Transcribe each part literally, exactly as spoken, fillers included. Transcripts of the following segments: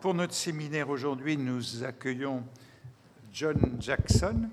Pour notre séminaire aujourd'hui, nous accueillons John Jackson.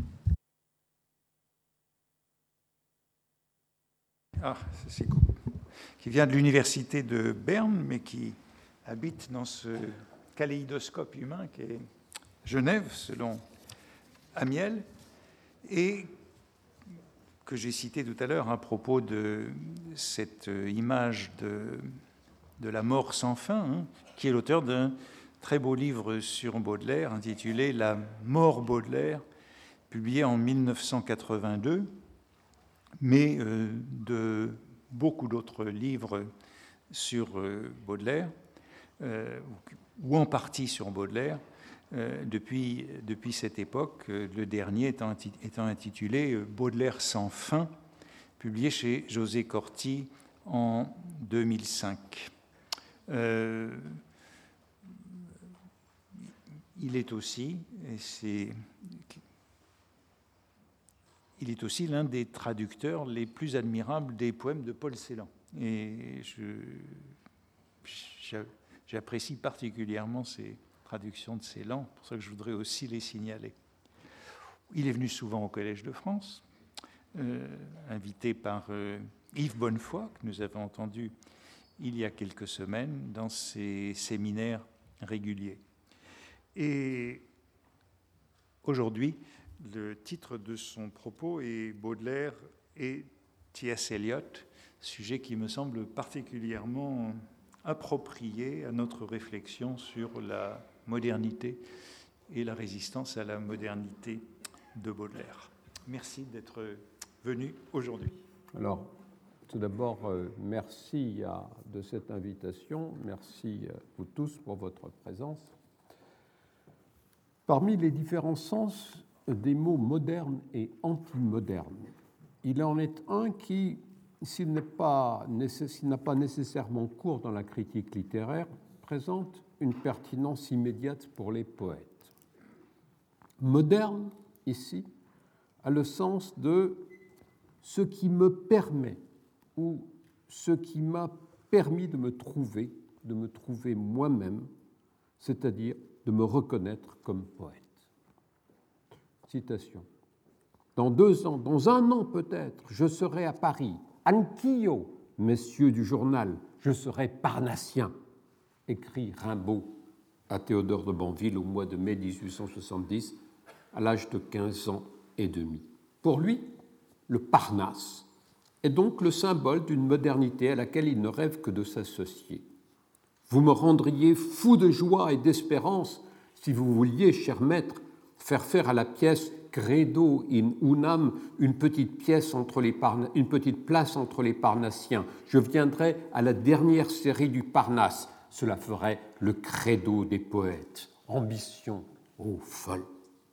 Ah, c'est cool. Qui vient de l'université de Berne, mais qui habite dans ce kaléidoscope humain qui est Genève, selon Amiel, et que j'ai cité tout à l'heure à propos de cette image de, de la mort sans fin, hein, qui est l'auteur d'un très beau livre sur Baudelaire intitulé « La mort Baudelaire », publié en mille neuf cent quatre-vingt-deux, mais euh, de beaucoup d'autres livres sur euh, Baudelaire, euh, ou en partie sur Baudelaire, euh, depuis, depuis cette époque, euh, le dernier étant, étant intitulé « Baudelaire sans fin », publié chez José Corti en deux mille cinq. Euh, il est aussi, et c'est... Il est aussi l'un des traducteurs les plus admirables des poèmes de Paul Celan. Et je, j'apprécie particulièrement ces traductions de Celan, pour ça que je voudrais aussi les signaler. Il est venu souvent au Collège de France, euh, invité par euh, Yves Bonnefoy, que nous avons entendu il y a quelques semaines dans ses séminaires réguliers. Et aujourd'hui, le titre de son propos est Baudelaire et T S Eliot, sujet qui me semble particulièrement approprié à notre réflexion sur la modernité et la résistance à la modernité de Baudelaire. Merci d'être venu aujourd'hui. Alors, tout d'abord, euh, merci à, de cette invitation. Merci à vous tous pour votre présence. Parmi les différents sens des mots modernes et anti-modernes, il en est un qui, s'il n'est pas, s'il n'a pas nécessairement cours dans la critique littéraire, présente une pertinence immédiate pour les poètes. Moderne, ici, a le sens de ce qui me permet ou ce qui m'a permis de me trouver, de me trouver moi-même, c'est-à-dire de me reconnaître comme poète. Citation. Dans deux ans, dans un an peut-être, je serai à Paris. Anch'io, messieurs du journal, je serai parnassien, écrit Rimbaud à Théodore de Banville au mois de mai dix-huit cent soixante-dix, à l'âge de quinze ans et demi. Pour lui, le Parnasse est donc le symbole d'une modernité à laquelle il ne rêve que de s'associer. Vous me rendriez fou de joie et d'espérance si vous vouliez, cher maître, faire faire à la pièce Credo in unam une petite, pièce entre les Parna... une petite place entre les Parnassiens. Je viendrai à la dernière série du Parnasse. Cela ferait le credo des poètes. Ambition, ô folle.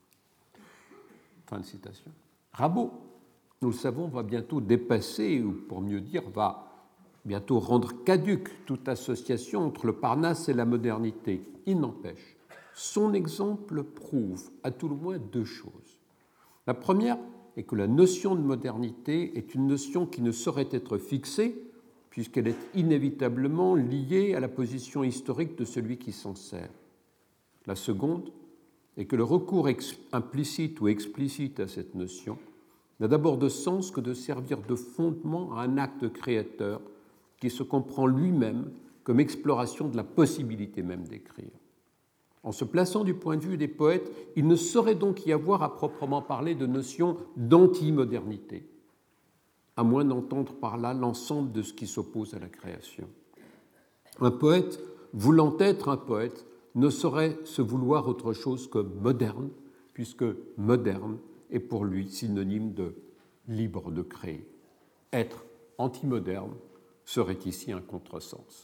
Fin de citation. Rimbaud, nous le savons, va bientôt dépasser, ou pour mieux dire, va bientôt rendre caduque toute association entre le Parnasse et la modernité. Il n'empêche. Son exemple prouve à tout le moins deux choses. La première est que la notion de modernité est une notion qui ne saurait être fixée puisqu'elle est inévitablement liée à la position historique de celui qui s'en sert. La seconde est que le recours implicite ou explicite à cette notion n'a d'abord de sens que de servir de fondement à un acte créateur qui se comprend lui-même comme exploration de la possibilité même d'écrire. En se plaçant du point de vue des poètes, il ne saurait donc y avoir à proprement parler de notion d'anti-modernité, à moins d'entendre par là l'ensemble de ce qui s'oppose à la création. Un poète, voulant être un poète, ne saurait se vouloir autre chose que moderne, puisque moderne est pour lui synonyme de libre de créer. Être anti-moderne serait ici un contresens.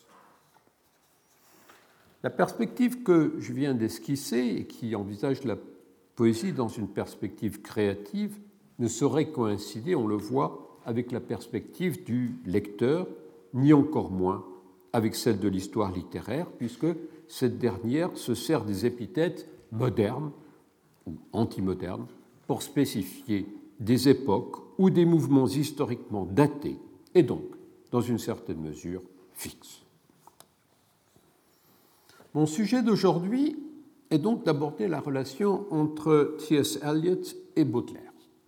La perspective que je viens d'esquisser et qui envisage la poésie dans une perspective créative ne saurait coïncider, on le voit, avec la perspective du lecteur, ni encore moins avec celle de l'histoire littéraire, puisque cette dernière se sert des épithètes modernes ou antimodernes pour spécifier des époques ou des mouvements historiquement datés et donc, dans une certaine mesure, fixes. Mon sujet d'aujourd'hui est donc d'aborder la relation entre T S Eliot et Baudelaire.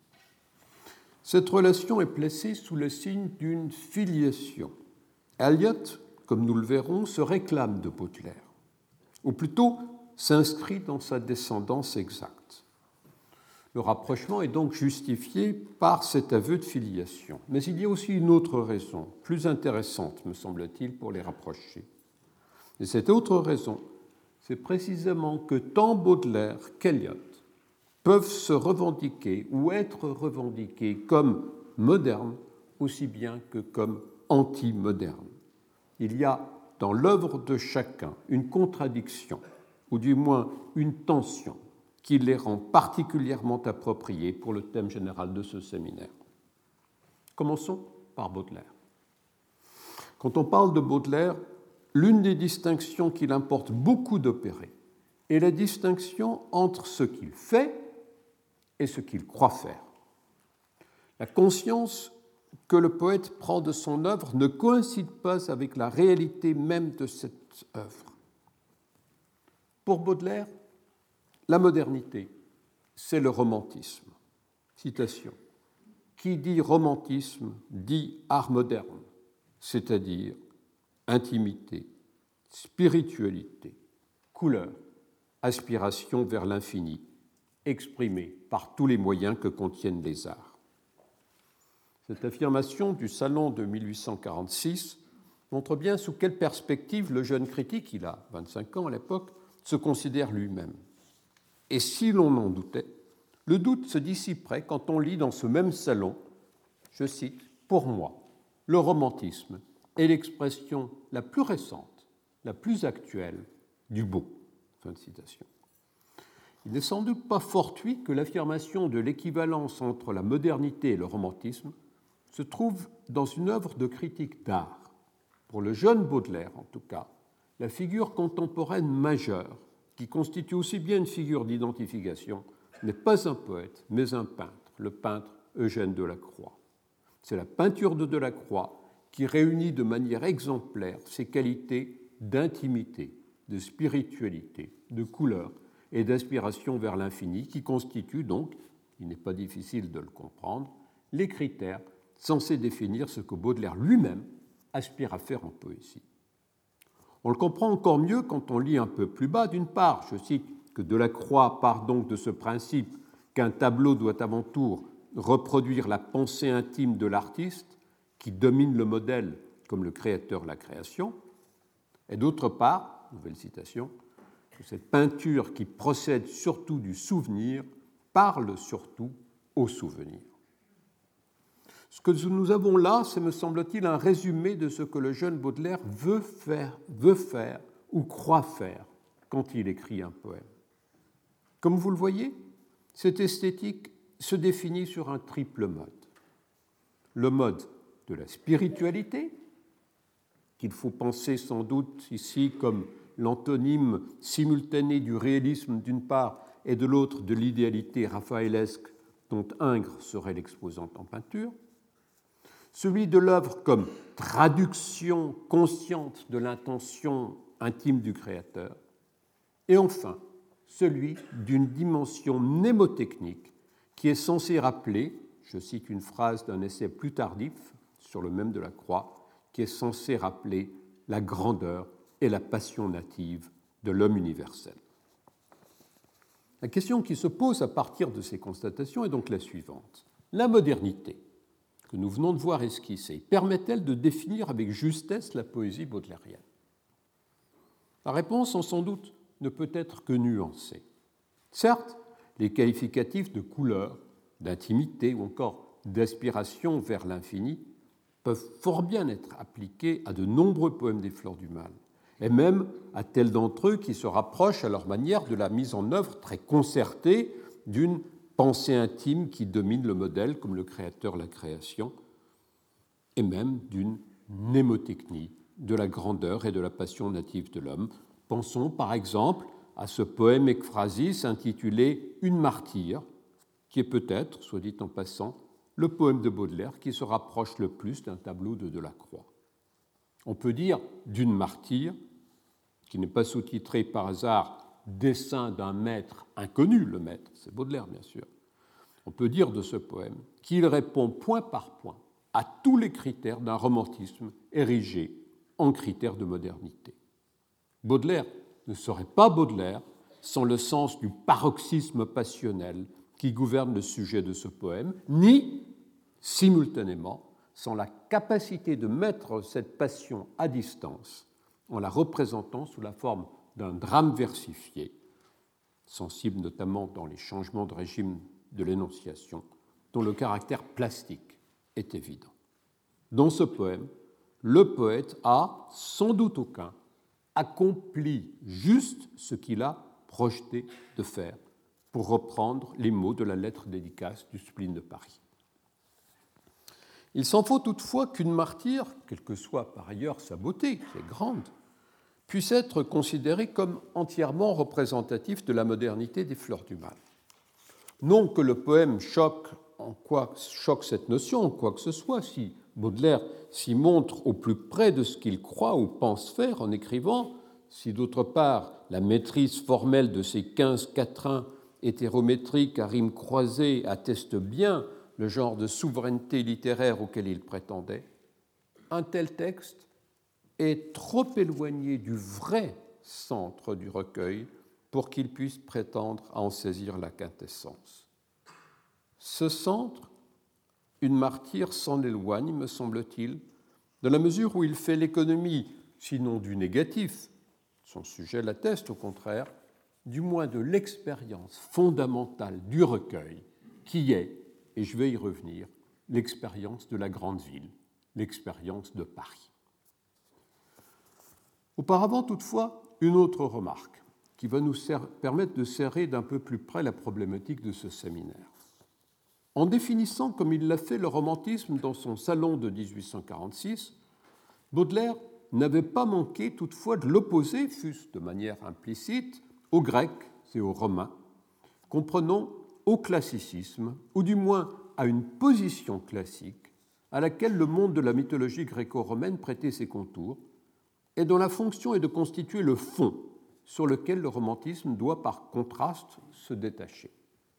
Cette relation est placée sous le signe d'une filiation. Eliot, comme nous le verrons, se réclame de Baudelaire, ou plutôt s'inscrit dans sa descendance exacte. Le rapprochement est donc justifié par cet aveu de filiation. Mais il y a aussi une autre raison, plus intéressante, me semble-t-il, pour les rapprocher. Et cette autre raison, c'est précisément que tant Baudelaire qu'Eliot peuvent se revendiquer ou être revendiqués comme modernes aussi bien que comme anti-modernes. Il y a dans l'œuvre de chacun une contradiction, ou du moins une tension, qui les rend particulièrement appropriés pour le thème général de ce séminaire. Commençons par Baudelaire. Quand on parle de Baudelaire, l'une des distinctions qu'il importe beaucoup d'opérer est la distinction entre ce qu'il fait et ce qu'il croit faire. La conscience que le poète prend de son œuvre ne coïncide pas avec la réalité même de cette œuvre. Pour Baudelaire, la modernité, c'est le romantisme. Citation. Qui dit romantisme dit art moderne, c'est-à-dire intimité, spiritualité, couleur, aspiration vers l'infini, exprimée par tous les moyens que contiennent les arts. Cette affirmation du Salon de mille huit cent quarante-six montre bien sous quelle perspective le jeune critique, il a vingt-cinq ans à l'époque, se considère lui-même. Et si l'on en doutait, le doute se dissiperait quand on lit dans ce même salon, je cite, « Pour moi, le romantisme est l'expression la plus récente, la plus actuelle du beau. » Fin de citation. Il n'est sans doute pas fortuit que l'affirmation de l'équivalence entre la modernité et le romantisme se trouve dans une œuvre de critique d'art. Pour le jeune Baudelaire, en tout cas, la figure contemporaine majeure, qui constitue aussi bien une figure d'identification, n'est pas un poète, mais un peintre, le peintre Eugène Delacroix. C'est la peinture de Delacroix qui réunit de manière exemplaire ses qualités d'intimité, de spiritualité, de couleur et d'aspiration vers l'infini, qui constituent donc, il n'est pas difficile de le comprendre, les critères censés définir ce que Baudelaire lui-même aspire à faire en poésie. On le comprend encore mieux quand on lit un peu plus bas, d'une part, je cite, que Delacroix part donc de ce principe qu'un tableau doit avant tout reproduire la pensée intime de l'artiste qui domine le modèle comme le créateur la création, et d'autre part, nouvelle citation, que cette peinture qui procède surtout du souvenir parle surtout au souvenir. Ce que nous avons là, c'est, me semble-t-il, un résumé de ce que le jeune Baudelaire veut faire, veut faire ou croit faire quand il écrit un poème. Comme vous le voyez, cette esthétique se définit sur un triple mode. Le mode de la spiritualité, qu'il faut penser sans doute ici comme l'antonyme simultané du réalisme d'une part et de l'autre de l'idéalité raphaëlesque dont Ingres serait l'exposante en peinture, celui de l'œuvre comme traduction consciente de l'intention intime du créateur, et enfin celui d'une dimension mnémotechnique qui est censée rappeler, je cite une phrase d'un essai plus tardif sur le même Delacroix, qui est censée rappeler la grandeur et la passion native de l'homme universel. La question qui se pose à partir de ces constatations est donc la suivante. La modernité que nous venons de voir esquissée permet-elle de définir avec justesse la poésie baudelairienne ? La réponse, en sans doute, ne peut être que nuancée. Certes, les qualificatifs de couleur, d'intimité ou encore d'aspiration vers l'infini peuvent fort bien être appliqués à de nombreux poèmes des Fleurs du Mal, et même à tels d'entre eux qui se rapprochent à leur manière de la mise en œuvre très concertée d'une pensée intime qui domine le modèle comme le créateur la création, et même d'une mnémotechnie de la grandeur et de la passion native de l'homme. Pensons par exemple à ce poème ekphrasis intitulé « Une martyre », qui est peut-être, soit dit en passant, le poème de Baudelaire qui se rapproche le plus d'un tableau de Delacroix. On peut dire d'une martyre qui n'est pas sous-titré par hasard « Dessin d'un maître inconnu », le maître, c'est Baudelaire bien sûr, on peut dire de ce poème qu'il répond point par point à tous les critères d'un romantisme érigé en critères de modernité. Baudelaire ne serait pas Baudelaire sans le sens du paroxysme passionnel qui gouverne le sujet de ce poème, ni, simultanément, sans la capacité de mettre cette passion à distance en la représentant sous la forme d'un drame versifié, sensible notamment dans les changements de régime de l'énonciation, dont le caractère plastique est évident. Dans ce poème, le poète a, sans doute aucun, accompli juste ce qu'il a projeté de faire, pour reprendre les mots de la lettre dédicace du spleen de Paris. Il s'en faut toutefois qu'une martyre, quelle que soit par ailleurs sa beauté, qui est grande, puisse être considérée comme entièrement représentatif de la modernité des fleurs du mal. Non que le poème choque, en quoi, choque cette notion, en quoi que ce soit, si Baudelaire s'y montre au plus près de ce qu'il croit ou pense faire en écrivant, si d'autre part la maîtrise formelle de ces quinze quatrains hétérométriques à rimes croisées atteste bien le genre de souveraineté littéraire auquel il prétendait, un tel texte est trop éloigné du vrai centre du recueil pour qu'il puisse prétendre à en saisir la quintessence. Ce centre, une martyre s'en éloigne, me semble-t-il, dans la mesure où il fait l'économie, sinon du négatif, son sujet l'atteste au contraire, du moins de l'expérience fondamentale du recueil, qui est, et je vais y revenir, l'expérience de la grande ville, l'expérience de Paris. Auparavant, toutefois, une autre remarque qui va nous permettre de serrer d'un peu plus près la problématique de ce séminaire. En définissant, comme il l'a fait, le romantisme dans son salon de dix-huit cent quarante-six, Baudelaire n'avait pas manqué toutefois de l'opposer, fût-ce de manière implicite, aux Grecs et aux Romains, comprenons au classicisme, ou du moins à une position classique à laquelle le monde de la mythologie gréco-romaine prêtait ses contours, et dont la fonction est de constituer le fond sur lequel le romantisme doit par contraste se détacher.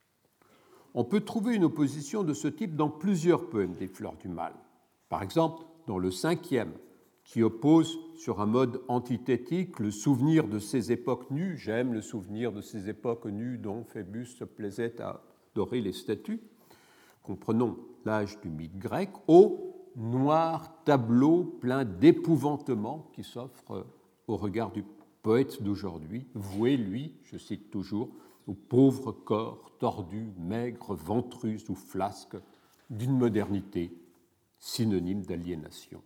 On peut trouver une opposition de ce type dans plusieurs poèmes des Fleurs du Mal. Par exemple, dans le cinquième, qui oppose sur un mode antithétique le souvenir de ces époques nues, j'aime le souvenir de ces époques nues dont Phébus se plaisait à dorer les statues, comprenons l'âge du mythe grec, au noir tableau plein d'épouvantement qui s'offre au regard du poète d'aujourd'hui, voué, lui, je cite toujours, au pauvre corps tordu, maigre, ventrus ou flasque d'une modernité synonyme d'aliénation.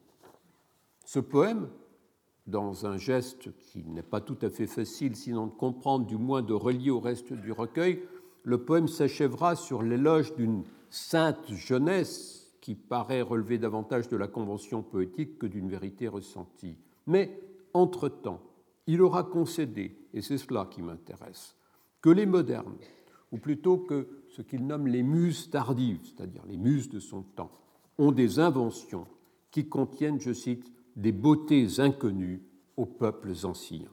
Ce poème, dans un geste qui n'est pas tout à fait facile, sinon de comprendre, du moins de relier au reste du recueil, le poème s'achèvera sur l'éloge d'une sainte jeunesse qui paraît relever davantage de la convention poétique que d'une vérité ressentie. Mais, entre-temps, il aura concédé, et c'est cela qui m'intéresse, que les modernes, ou plutôt que ce qu'il nomme les muses tardives, c'est-à-dire les muses de son temps, ont des inventions qui contiennent, je cite, des beautés inconnues aux peuples anciens.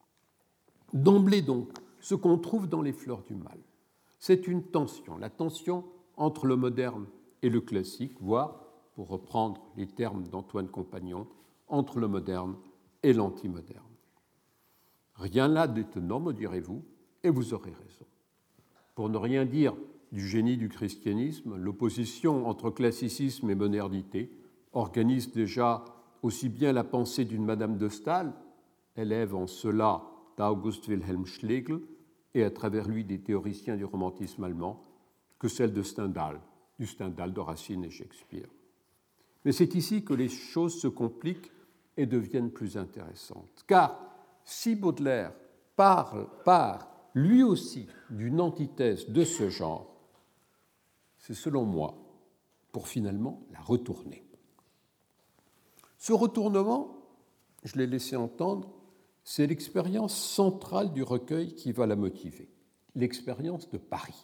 D'emblée donc, ce qu'on trouve dans les Fleurs du Mal, c'est une tension, la tension entre le moderne et le classique, voire, pour reprendre les termes d'Antoine Compagnon, entre le moderne et l'antimoderne. Rien là d'étonnant, me direz-vous, et vous aurez raison. Pour ne rien dire du génie du christianisme, l'opposition entre classicisme et modernité organise déjà aussi bien la pensée d'une Madame de Staël, élève en cela d'August Wilhelm Schlegel, et à travers lui des théoriciens du romantisme allemand, que celle de Stendhal, du Stendhal de Racine et Shakespeare. Mais c'est ici que les choses se compliquent et deviennent plus intéressantes. Car si Baudelaire parle, part lui aussi d'une antithèse de ce genre, c'est selon moi pour finalement la retourner. Ce retournement, je l'ai laissé entendre, c'est l'expérience centrale du recueil qui va la motiver, l'expérience de Paris.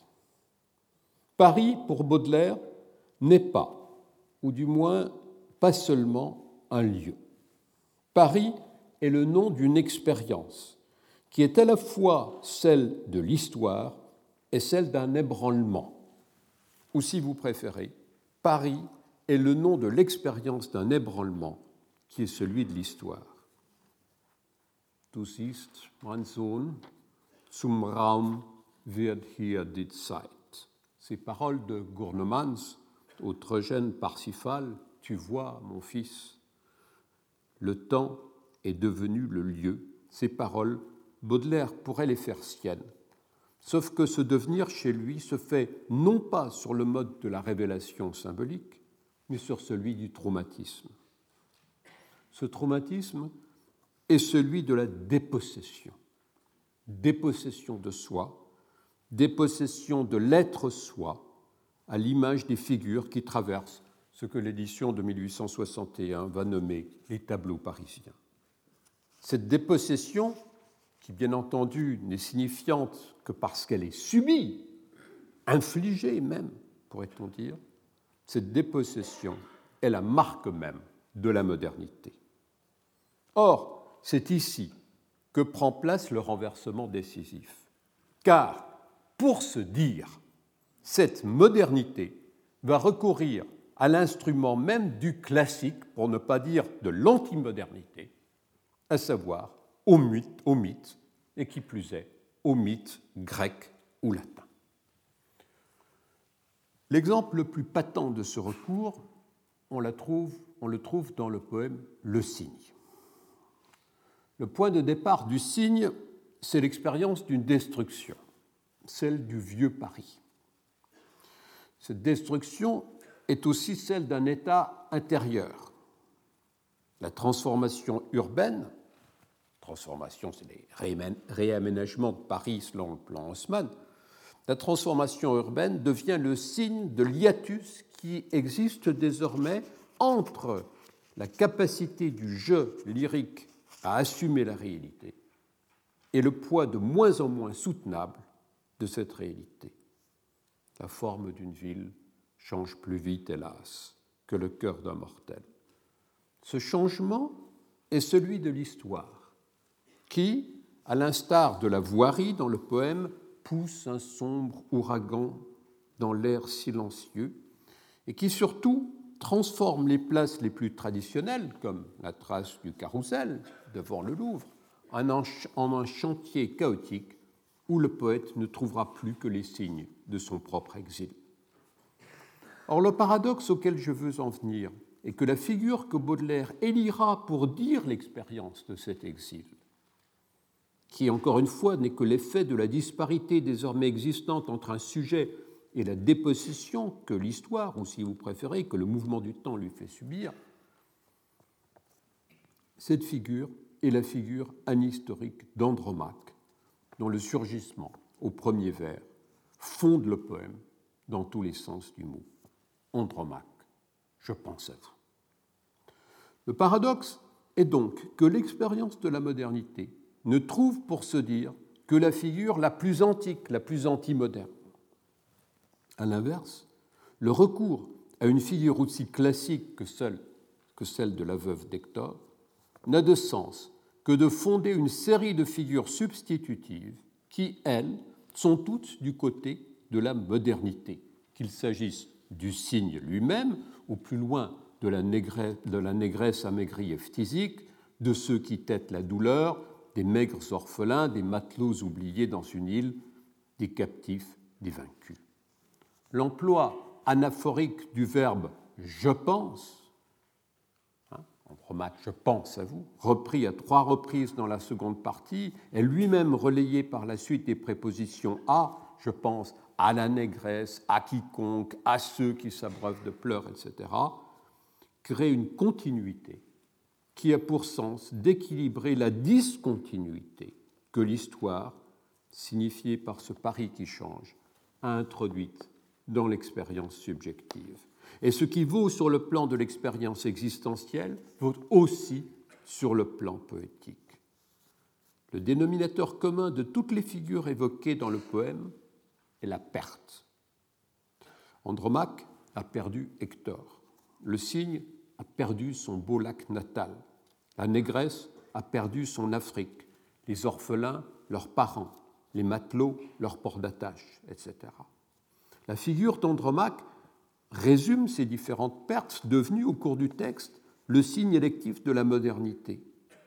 Paris, pour Baudelaire, n'est pas, ou du moins pas seulement un lieu. Paris est le nom d'une expérience qui est à la fois celle de l'histoire et celle d'un ébranlement. Ou si vous préférez, Paris est le nom de l'expérience d'un ébranlement qui est celui de l'histoire. Du siehst, mein Sohn, zum Raum wird hier die Zeit. Ces paroles de Gurnemans au Trojène Parsifal, tu vois, mon fils, le temps est devenu le lieu. Ces paroles, Baudelaire pourrait les faire siennes. Sauf que ce devenir chez lui se fait non pas sur le mode de la révélation symbolique, mais sur celui du traumatisme. Ce traumatisme est celui de la dépossession. Dépossession de soi, dépossession de l'être soi, à l'image des figures qui traversent ce que l'édition de mille huit cent soixante et un va nommer les tableaux parisiens. Cette dépossession, qui bien entendu n'est signifiante que parce qu'elle est subie, infligée même, pourrait-on dire, cette dépossession est la marque même de la modernité. Or, c'est ici que prend place le renversement décisif. Car, pour se dire, cette modernité va recourir à l'instrument même du classique, pour ne pas dire de l'antimodernité, à savoir au mythe, au mythe, et qui plus est, au mythe grec ou latin. L'exemple le plus patent de ce recours, on, la trouve, on le trouve dans le poème « Le cygne ». Le point de départ du cygne, c'est l'expérience d'une destruction, celle du vieux Paris. Cette destruction est aussi celle d'un état intérieur. La transformation urbaine, transformation, c'est les réaménagements de Paris selon le plan Haussmann, la transformation urbaine devient le signe de l'hiatus qui existe désormais entre la capacité du jeu lyrique à assumer la réalité et le poids de moins en moins soutenable de cette réalité. La forme d'une ville change plus vite, hélas, que le cœur d'un mortel. Ce changement est celui de l'histoire, qui, à l'instar de la voirie dans le poème, pousse un sombre ouragan dans l'air silencieux et qui surtout transforme les places les plus traditionnelles, comme la trace du carrousel devant le Louvre, en un chantier chaotique où le poète ne trouvera plus que les signes de son propre exil. Or, le paradoxe auquel je veux en venir est que la figure que Baudelaire élira pour dire l'expérience de cet exil, qui, encore une fois, n'est que l'effet de la disparité désormais existante entre un sujet et la dépossession que l'histoire, ou si vous préférez, que le mouvement du temps lui fait subir, cette figure est la figure anhistorique d'Andromaque, dont le surgissement, au premier vers, fonde le poème dans tous les sens du mot. Andromaque, je pense à vous. Le paradoxe est donc que l'expérience de la modernité ne trouve pour se dire que la figure la plus antique, la plus antimoderne. À l'inverse, le recours à une figure aussi classique que celle, que celle de la veuve d'Hector n'a de sens que de fonder une série de figures substitutives qui, elles, sont toutes du côté de la modernité, qu'il s'agisse du cygne lui-même, ou plus loin de la négresse, de la négresse amaigrie et phthisique, de ceux qui têtent la douleur, des maigres orphelins, des matelots oubliés dans une île, des captifs, des vaincus. L'emploi anaphorique du verbe « je pense », hein, Andromaque, je pense à vous, repris à trois reprises dans la seconde partie, est lui-même relayé par la suite des prépositions « à », je pense à la négresse, à quiconque, à ceux qui s'abreuvent de pleurs, et cetera, crée une continuité qui a pour sens d'équilibrer la discontinuité que l'histoire, signifiée par ce Paris qui change, a introduite dans l'expérience subjective. Et ce qui vaut sur le plan de l'expérience existentielle vaut aussi sur le plan poétique. Le dénominateur commun de toutes les figures évoquées dans le poème est la perte. Andromaque a perdu Hector. Le cygne a perdu son beau lac natal. La négresse a perdu son Afrique, les orphelins, leurs parents, les matelots, leur port d'attache, et cetera. La figure d'Andromaque résume ces différentes pertes devenues au cours du texte le signe électif de la modernité.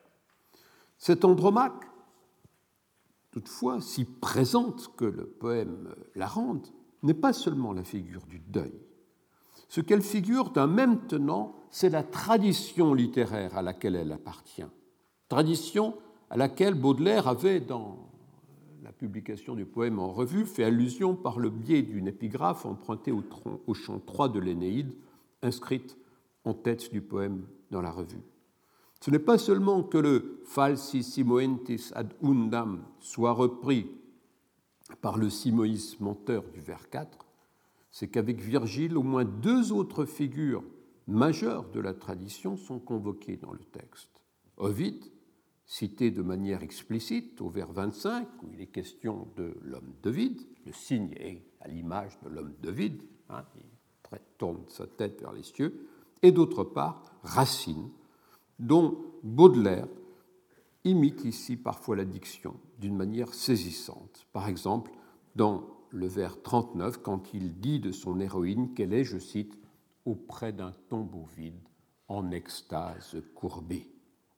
Cet Andromaque, toutefois, si présente que le poème la rende, n'est pas seulement la figure du deuil. Ce qu'elle figure d'un même tenant, c'est la tradition littéraire à laquelle elle appartient. Tradition à laquelle Baudelaire avait, dans la publication du poème en revue, fait allusion par le biais d'une épigraphe empruntée au, tron, au chant trois de l'Énéide, inscrite en tête du poème dans la revue. Ce n'est pas seulement que le falsi simoentis ad undam soit repris par le simoïs menteur du vers quatre, c'est qu'avec Virgile, au moins deux autres figures majeures de la tradition sont convoquées dans le texte. Ovide, cité de manière explicite au vers vingt-cinq, où il est question de l'homme d'Ovide, le signe est à l'image de l'homme d'Ovide, hein, il tourne sa tête vers les cieux, et d'autre part, Racine, dont Baudelaire imite ici parfois la diction d'une manière saisissante. Par exemple, dans le vers trente-neuf, quand il dit de son héroïne qu'elle est, je cite, « auprès d'un tombeau vide, en extase courbée ».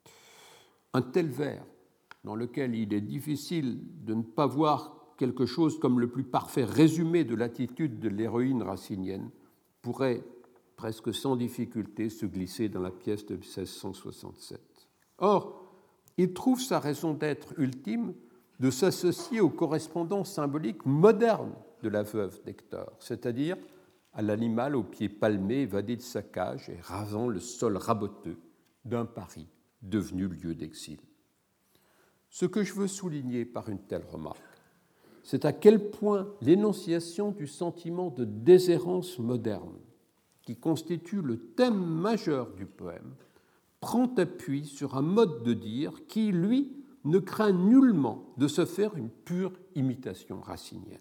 Un tel vers, dans lequel il est difficile de ne pas voir quelque chose comme le plus parfait résumé de l'attitude de l'héroïne racinienne, pourrait presque sans difficulté se glisser dans la pièce de seize cent soixante-sept. Or, il trouve sa raison d'être ultime de s'associer aux correspondants symboliques modernes de la veuve d'Hector, c'est-à-dire à l'animal aux pieds palmés évadé de sa cage et rasant le sol raboteux d'un Paris devenu lieu d'exil. Ce que je veux souligner par une telle remarque, c'est à quel point l'énonciation du sentiment de déshérence moderne, qui constitue le thème majeur du poème, prend appui sur un mode de dire qui, lui, ne craint nullement de se faire une pure imitation racinienne.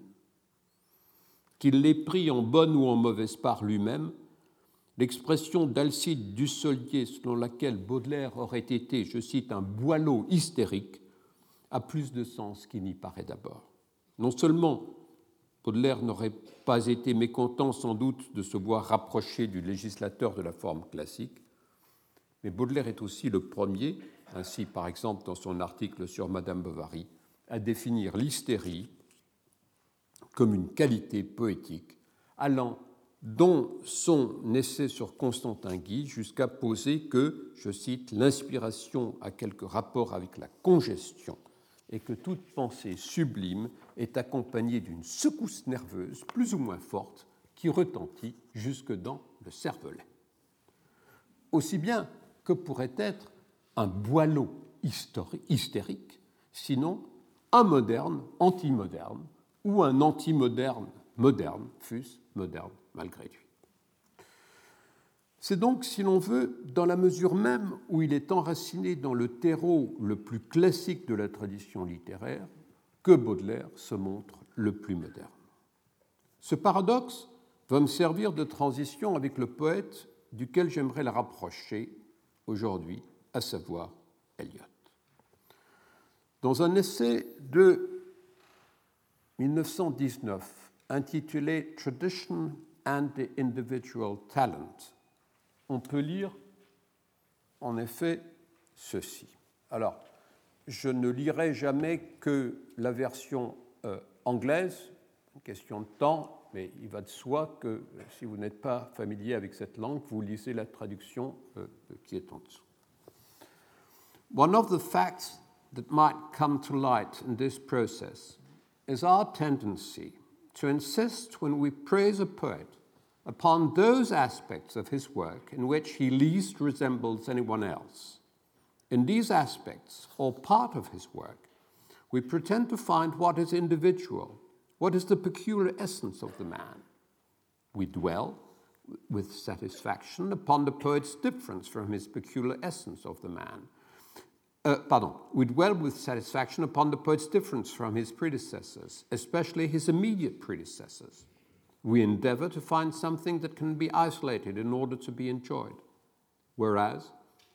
Qu'il l'ait pris en bonne ou en mauvaise part lui-même, l'expression d'Alcide Dussolier selon laquelle Baudelaire aurait été, je cite, un boileau hystérique, a plus de sens qu'il n'y paraît d'abord. Non seulement Baudelaire n'aurait pas été mécontent sans doute de se voir rapproché du législateur de la forme classique, mais Baudelaire est aussi le premier, ainsi par exemple dans son article sur Madame Bovary, à définir l'hystérie comme une qualité poétique allant dont son essai sur Constantin Guy jusqu'à poser que, je cite, l'inspiration a quelque rapport avec la congestion et que toute pensée sublime est accompagnée d'une secousse nerveuse plus ou moins forte qui retentit jusque dans le cervelet. Aussi bien que pourrait être un boileau hystérique, sinon un moderne anti-moderne ou un anti-moderne moderne, fût-ce moderne malgré lui. C'est donc, si l'on veut, dans la mesure même où il est enraciné dans le terreau le plus classique de la tradition littéraire, que Baudelaire se montre le plus moderne. Ce paradoxe va me servir de transition avec le poète duquel j'aimerais la rapprocher aujourd'hui, à savoir Eliot. Dans un essai de mille neuf cent dix-neuf intitulé « Tradition and the Individual Talent », on peut lire en effet ceci. Alors, je ne lirai jamais que la version euh, anglaise, une question de temps, mais il va de soi que si vous n'êtes pas familier avec cette langue, vous lisez la traduction euh, qui est en dessous. One of the facts that might come to light in this process is our tendency to insist when we praise a poet upon those aspects of his work in which he least resembles anyone else. In these aspects, or part of his work, we pretend to find what is individual, what is the peculiar essence of the man. We dwell with satisfaction upon the poet's difference from his peculiar essence of the man. Uh, pardon, we dwell with satisfaction upon the poet's difference from his predecessors, especially his immediate predecessors. We endeavor to find something that can be isolated in order to be enjoyed. Whereas,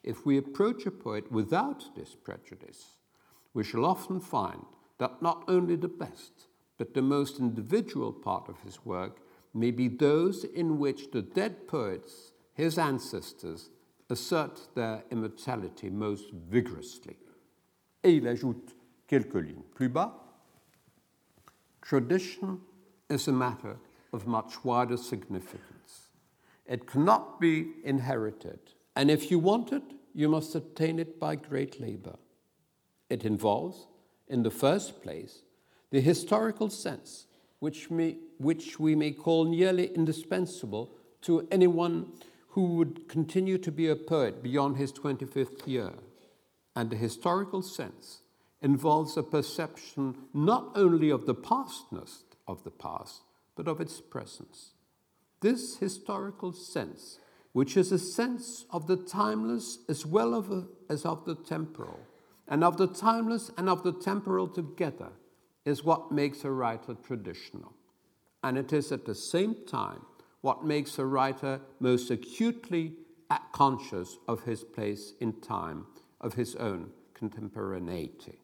if we approach a poet without this prejudice, we shall often find that not only the best, but the most individual part of his work may be those in which the dead poets, his ancestors, assert their immortality most vigorously. Et il ajoute quelques lignes plus bas. Tradition is a matter of much wider significance. It cannot be inherited, and if you want it, you must attain it by great labor. It involves, in the first place, the historical sense, which, may, which we may call nearly indispensable to anyone who would continue to be a poet beyond his twenty-fifth year. And the historical sense involves a perception not only of the pastness of the past, but of its presence. This historical sense, which is a sense of the timeless as well as of the temporal, and of the timeless and of the temporal together, is what makes a writer traditional. And it is at the same time what makes a writer most acutely conscious of his place in time, of his own contemporaneity.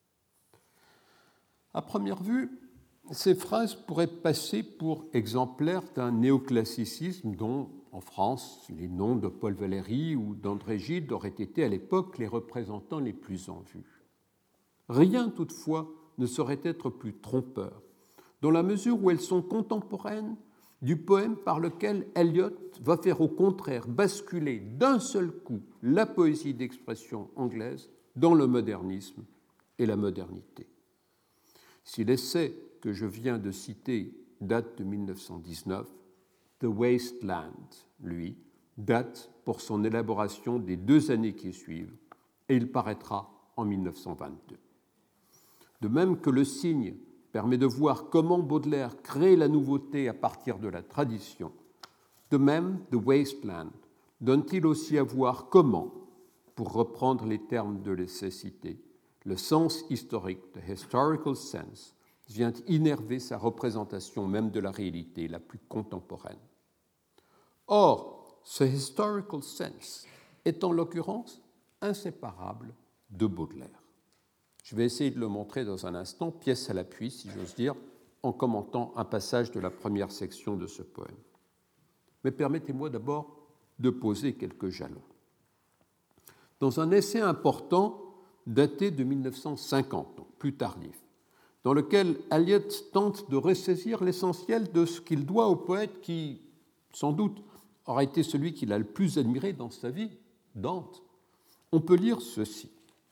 À première vue, ces phrases pourraient passer pour exemplaires d'un néoclassicisme dont, en France, les noms de Paul Valéry ou d'André Gide auraient été à l'époque les représentants les plus en vue. Rien, toutefois, ne saurait être plus trompeur, dans la mesure où elles sont contemporaines du poème par lequel Eliot va faire au contraire basculer d'un seul coup la poésie d'expression anglaise dans le modernisme et la modernité. Si l'essai que je viens de citer date de mille neuf cent dix-neuf, The Waste Land, lui, date pour son élaboration des deux années qui suivent, et il paraîtra en mille neuf cent vingt-deux. De même que le signe permet de voir comment Baudelaire crée la nouveauté à partir de la tradition, de même, The Waste Land donne-t-il aussi à voir comment, pour reprendre les termes de l'essai cité, le sens historique, the historical sense, vient innerver sa représentation même de la réalité la plus contemporaine. Or, ce historical sense est en l'occurrence inséparable de Baudelaire. Je vais essayer de le montrer dans un instant, pièce à l'appui, si j'ose dire, en commentant un passage de la première section de ce poème. Mais permettez-moi d'abord de poser quelques jalons. Dans un essai important daté de mille neuf cent cinquante, donc plus tardif, dans lequel Eliot tente de ressaisir l'essentiel de ce qu'il doit au poète qui, sans doute, aura été celui qu'il a le plus admiré dans sa vie, Dante, on peut lire ceci.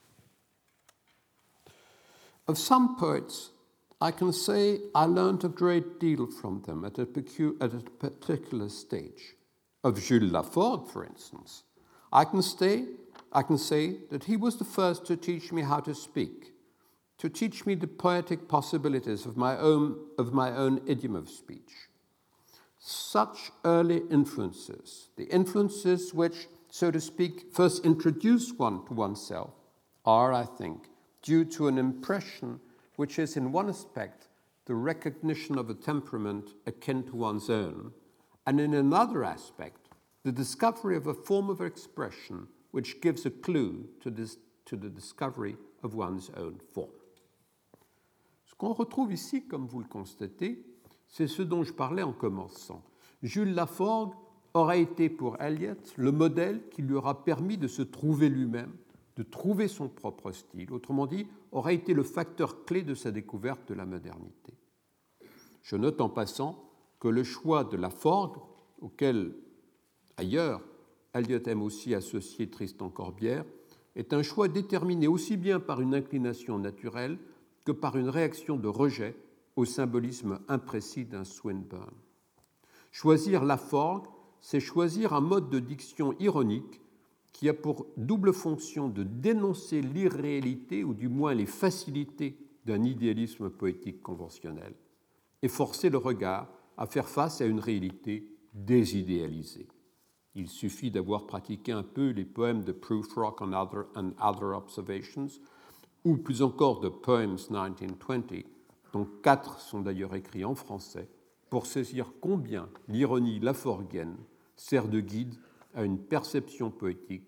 Of some poets, I can say I learned a great deal from them at a, pecu- at a particular stage. Of Jules Laforde, for instance, I can, stay, I can say that he was the first to teach me how to speak, to teach me the poetic possibilities of my own, of my own idiom of speech. Such early influences, the influences which, so to speak, first introduce one to oneself, are, I think, due to an impression which is in one aspect the recognition of a temperament akin to one's own, and in another aspect the discovery of a form of expression which gives a clue to, this, to the discovery of one's own form. Ce qu'on retrouve ici, comme vous le constatez, c'est ce dont je parlais en commençant. Jules Laforde aura été pour Eliot le modèle qui lui aura permis de se trouver lui-même, de trouver son propre style, autrement dit, aura été le facteur clé de sa découverte de la modernité. Je note en passant que le choix de Laforde, auquel, ailleurs, Eliot aime aussi associer Tristan Corbière, est un choix déterminé aussi bien par une inclination naturelle que par une réaction de rejet au symbolisme imprécis d'un Swinburne. Choisir Laforde, c'est choisir un mode de diction ironique qui a pour double fonction de dénoncer l'irréalité ou du moins les facilités d'un idéalisme poétique conventionnel et forcer le regard à faire face à une réalité désidéalisée. Il suffit d'avoir pratiqué un peu les poèmes de Prufrock and Other, and Other Observations, ou plus encore de Poems dix-neuf vingt, dont quatre sont d'ailleurs écrits en français, pour saisir combien l'ironie lafordienne sert de guide à une perception poétique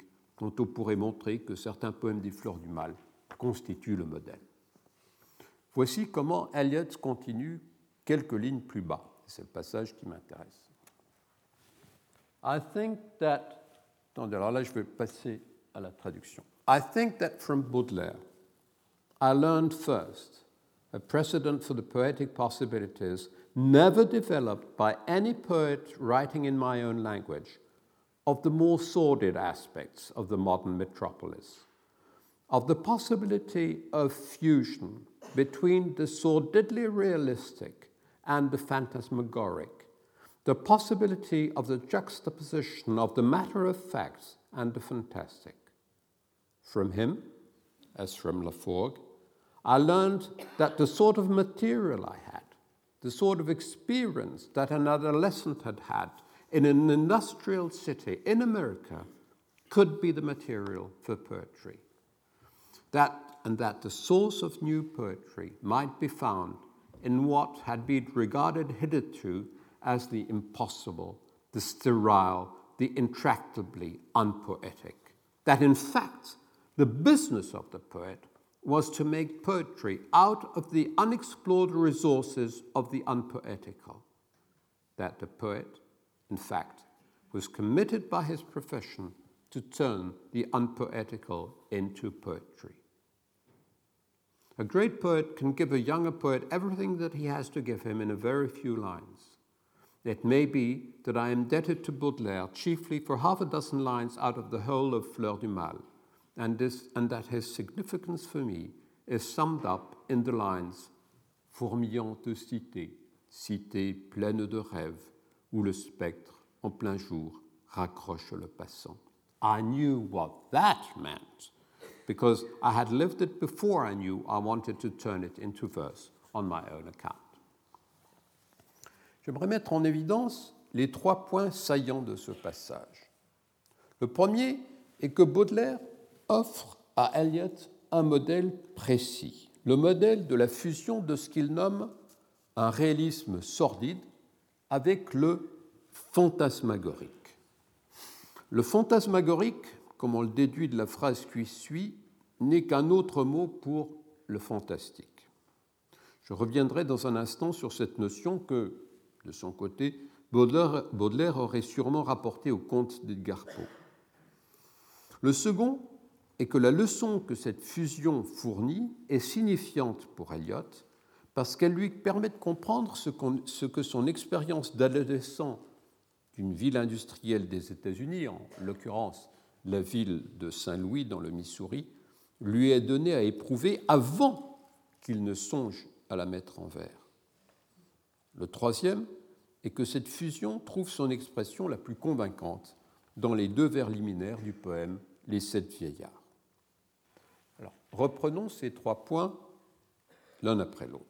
dont on pourrait montrer que certains poèmes des Fleurs du Mal constituent le modèle. Voici comment Eliot continue quelques lignes plus bas. C'est le passage qui m'intéresse. I think that... Attendez, alors là, je vais passer à la traduction. I think that from Baudelaire, I learned first a precedent for the poetic possibilities never developed by any poet writing in my own language of the more sordid aspects of the modern metropolis, of the possibility of fusion between the sordidly realistic and the phantasmagoric, the possibility of the juxtaposition of the matter-of-fact and the fantastic. From him, as from Laforgue, I learned that the sort of material I had, the sort of experience that an adolescent had had in an industrial city in America could be the material for poetry. That, and that the source of new poetry might be found in what had been regarded hitherto as the impossible, the sterile, the intractably unpoetic. That in fact, the business of the poet was to make poetry out of the unexplored resources of the unpoetical. That the poet, in fact, was committed by his profession to turn the unpoetical into poetry. A great poet can give a younger poet everything that he has to give him in a very few lines. It may be that I am indebted to Baudelaire chiefly for half a dozen lines out of the whole of Fleurs du Mal, and, this, and that his significance for me is summed up in the lines fourmillante cité, cité pleine de rêves, où le spectre, en plein jour, raccroche le passant. I knew what that meant, because I had lived it before I knew I wanted to turn it into verse on my own account. J'aimerais mettre en évidence les trois points saillants de ce passage. Le premier est que Baudelaire offre à Eliot un modèle précis, le modèle de la fusion de ce qu'il nomme un réalisme sordide avec le fantasmagorique. Le fantasmagorique, comme on le déduit de la phrase qui suit, n'est qu'un autre mot pour le fantastique. Je reviendrai dans un instant sur cette notion que, de son côté, Baudelaire, Baudelaire aurait sûrement rapportée au conte d'Edgar Poe. Le second est que la leçon que cette fusion fournit est signifiante pour Eliot parce qu'elle lui permet de comprendre ce, ce que son expérience d'adolescent d'une ville industrielle des États-Unis, en l'occurrence la ville de Saint-Louis dans le Missouri, lui est donnée à éprouver avant qu'il ne songe à la mettre en vers. Le troisième est que cette fusion trouve son expression la plus convaincante dans les deux vers liminaires du poème « Les sept vieillards ». Alors, reprenons ces trois points l'un après l'autre.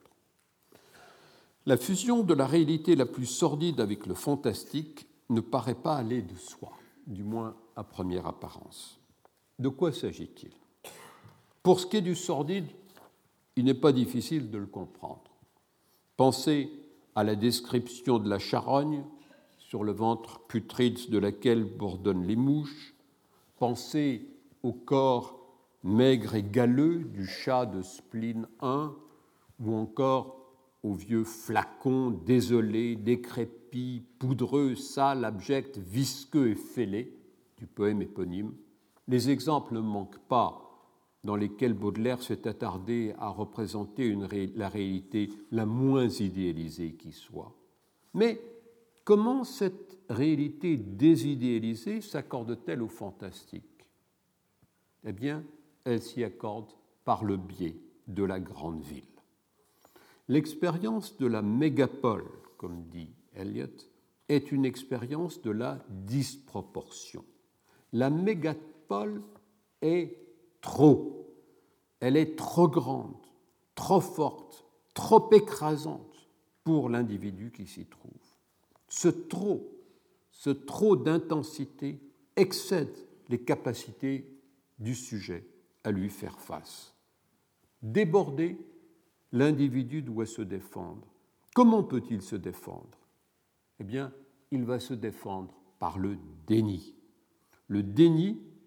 La fusion de la réalité la plus sordide avec le fantastique ne paraît pas aller de soi, du moins à première apparence. De quoi s'agit-il ? Pour ce qui est du sordide, il n'est pas difficile de le comprendre. Pensez à la description de la charogne, sur le ventre putride de laquelle bourdonnent les mouches. Pensez au corps maigre et galeux du chat de spleen un, ou encore au vieux flacon désolé, décrépit, poudreux, sale, abject, visqueux et fêlé du poème éponyme. Les exemples ne manquent pas dans lesquels Baudelaire s'est attardé à représenter une ré- la réalité la moins idéalisée qui soit. Mais comment cette réalité désidéalisée s'accorde-t-elle au fantastique ? Eh bien, elle s'y accorde par le biais de la grande ville. L'expérience de la mégapole, comme dit Eliot, est une expérience de la disproportion. La mégapole est trop. Elle est trop grande, trop forte, trop écrasante pour l'individu qui s'y trouve. Ce trop, ce trop d'intensité excède les capacités du sujet à lui faire face. Débordé, l'individu doit se défendre. Comment peut-il se défendre ? Eh bien, il va se défendre par le déni. Le déni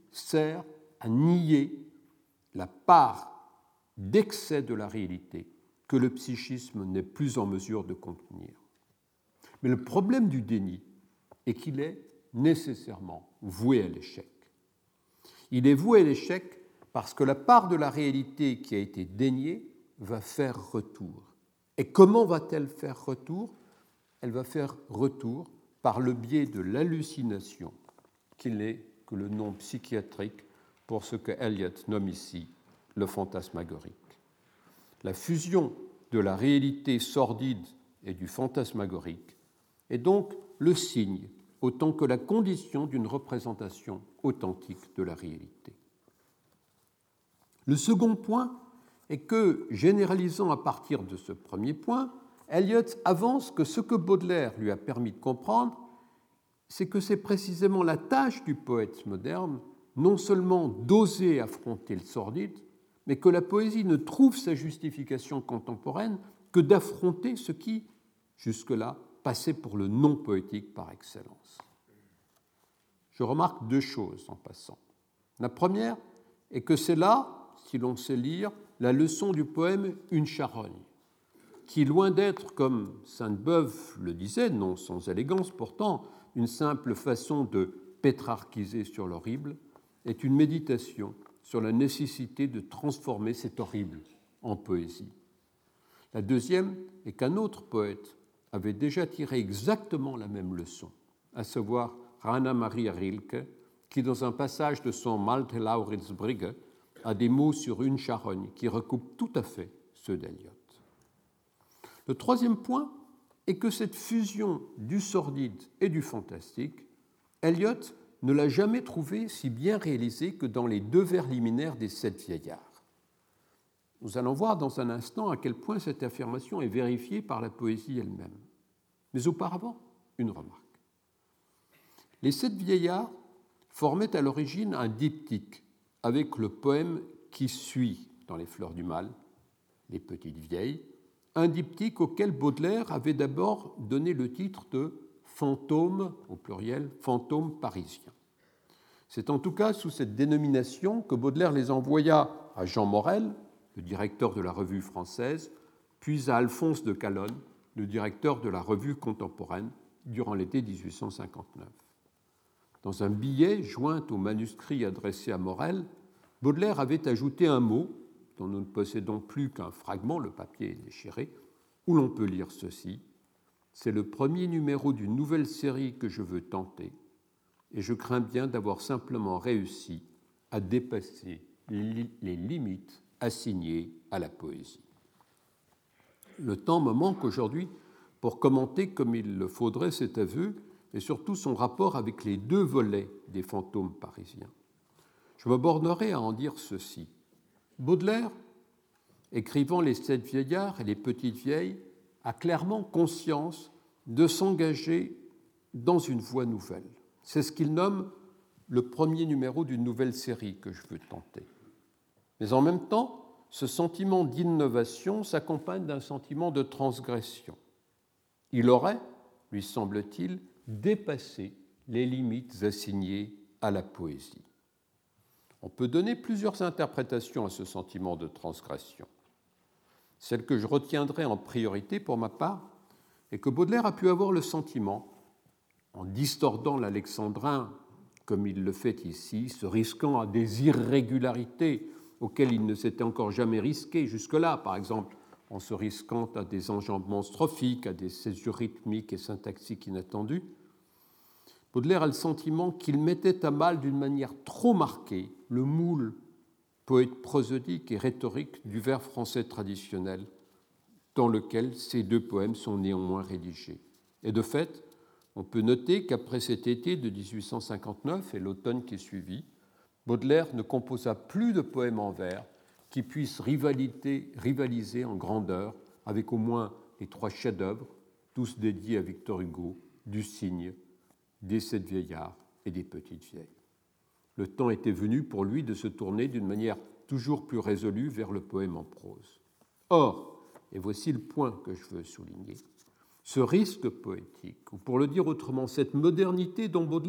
sert à nier la part d'excès de la réalité que le psychisme n'est plus en mesure de contenir. Mais le problème du déni est qu'il est nécessairement voué à l'échec. Il est voué à l'échec parce que la part de la réalité qui a été déniée va faire retour. Et comment va-t-elle faire retour? Elle va faire retour par le biais de l'hallucination, qui n'est que le nom psychiatrique pour ce que Eliot nomme ici le fantasmagorique. La fusion de la réalité sordide et du fantasmagorique est donc le signe autant que la condition d'une représentation authentique de la réalité. Le second point est que, généralisant à partir de ce premier point, Eliot avance que ce que Baudelaire lui a permis de comprendre, c'est que c'est précisément la tâche du poète moderne, non seulement d'oser affronter le sordide, mais que la poésie ne trouve sa justification contemporaine que d'affronter ce qui, jusque-là, passait pour le non-poétique par excellence. Je remarque deux choses en passant. La première est que c'est là, si l'on sait lire, la leçon du poème « Une charogne », qui, loin d'être, comme Sainte-Beuve le disait, non sans élégance pourtant, une simple façon de pétrarchiser sur l'horrible, est une méditation sur la nécessité de transformer cet horrible en poésie. La deuxième est qu'un autre poète avait déjà tiré exactement la même leçon, à savoir Rainer Maria Rilke, qui, dans un passage de son Malte Lauritzbrigge, a des mots sur une charogne qui recoupent tout à fait ceux d'Eliot. Le troisième point est que cette fusion du sordide et du fantastique, Eliot ne l'a jamais trouvée si bien réalisée que dans les deux vers liminaires des Sept vieillards. Nous allons voir dans un instant à quel point cette affirmation est vérifiée par la poésie elle-même. Mais auparavant, une remarque. Les Sept vieillards formaient à l'origine un diptyque avec le poème qui suit dans Les Fleurs du Mal, Les Petites Vieilles, un diptyque auquel Baudelaire avait d'abord donné le titre de Fantôme, au pluriel, Fantôme parisien. C'est en tout cas sous cette dénomination que Baudelaire les envoya à Jean Morel, le directeur de la Revue française, puis à Alphonse de Calonne, le directeur de la Revue contemporaine, durant l'été dix-huit cent cinquante-neuf. Dans un billet joint au manuscrit adressé à Morel, Baudelaire avait ajouté un mot, dont nous ne possédons plus qu'un fragment, le papier est déchiré, où l'on peut lire ceci: « C'est le premier numéro d'une nouvelle série que je veux tenter, et je crains bien d'avoir simplement réussi à dépasser les limites assignées à la poésie. » Le temps me manque aujourd'hui pour commenter comme il le faudrait cet aveu et surtout son rapport avec les deux volets des fantômes parisiens. Je me bornerai à en dire ceci. Baudelaire, écrivant Les Sept vieillards et Les Petites vieilles, a clairement conscience de s'engager dans une voie nouvelle. C'est ce qu'il nomme le premier numéro d'une nouvelle série que je veux tenter. Mais en même temps, ce sentiment d'innovation s'accompagne d'un sentiment de transgression. Il aurait, lui semble-t-il, dépassé les limites assignées à la poésie. On peut donner plusieurs interprétations à ce sentiment de transgression. Celle que je retiendrai en priorité pour ma part est que Baudelaire a pu avoir le sentiment, en distordant l'alexandrin comme il le fait ici, se risquant à des irrégularités auxquelles il ne s'était encore jamais risqué jusque-là, par exemple en se risquant à des enjambements strophiques, à des césures rythmiques et syntaxiques inattendues, Baudelaire a le sentiment qu'il mettait à mal d'une manière trop marquée le moule poète prosodique et rhétorique du vers français traditionnel dans lequel ces deux poèmes sont néanmoins rédigés. Et de fait, on peut noter qu'après cet été de dix-huit cent cinquante-neuf et l'automne qui suivit, Baudelaire ne composa plus de poèmes en vers qui puissent rivaliser en grandeur avec au moins les trois chefs-d'œuvre, tous dédiés à Victor Hugo, du Cygne, des Sept vieillards et des Petites vieilles. Le temps était venu pour lui de se tourner d'une manière toujours plus résolue vers le poème en prose. Or, et voici le point que je veux souligner, ce risque poétique, ou pour le dire autrement, cette modernité dont Baudelaire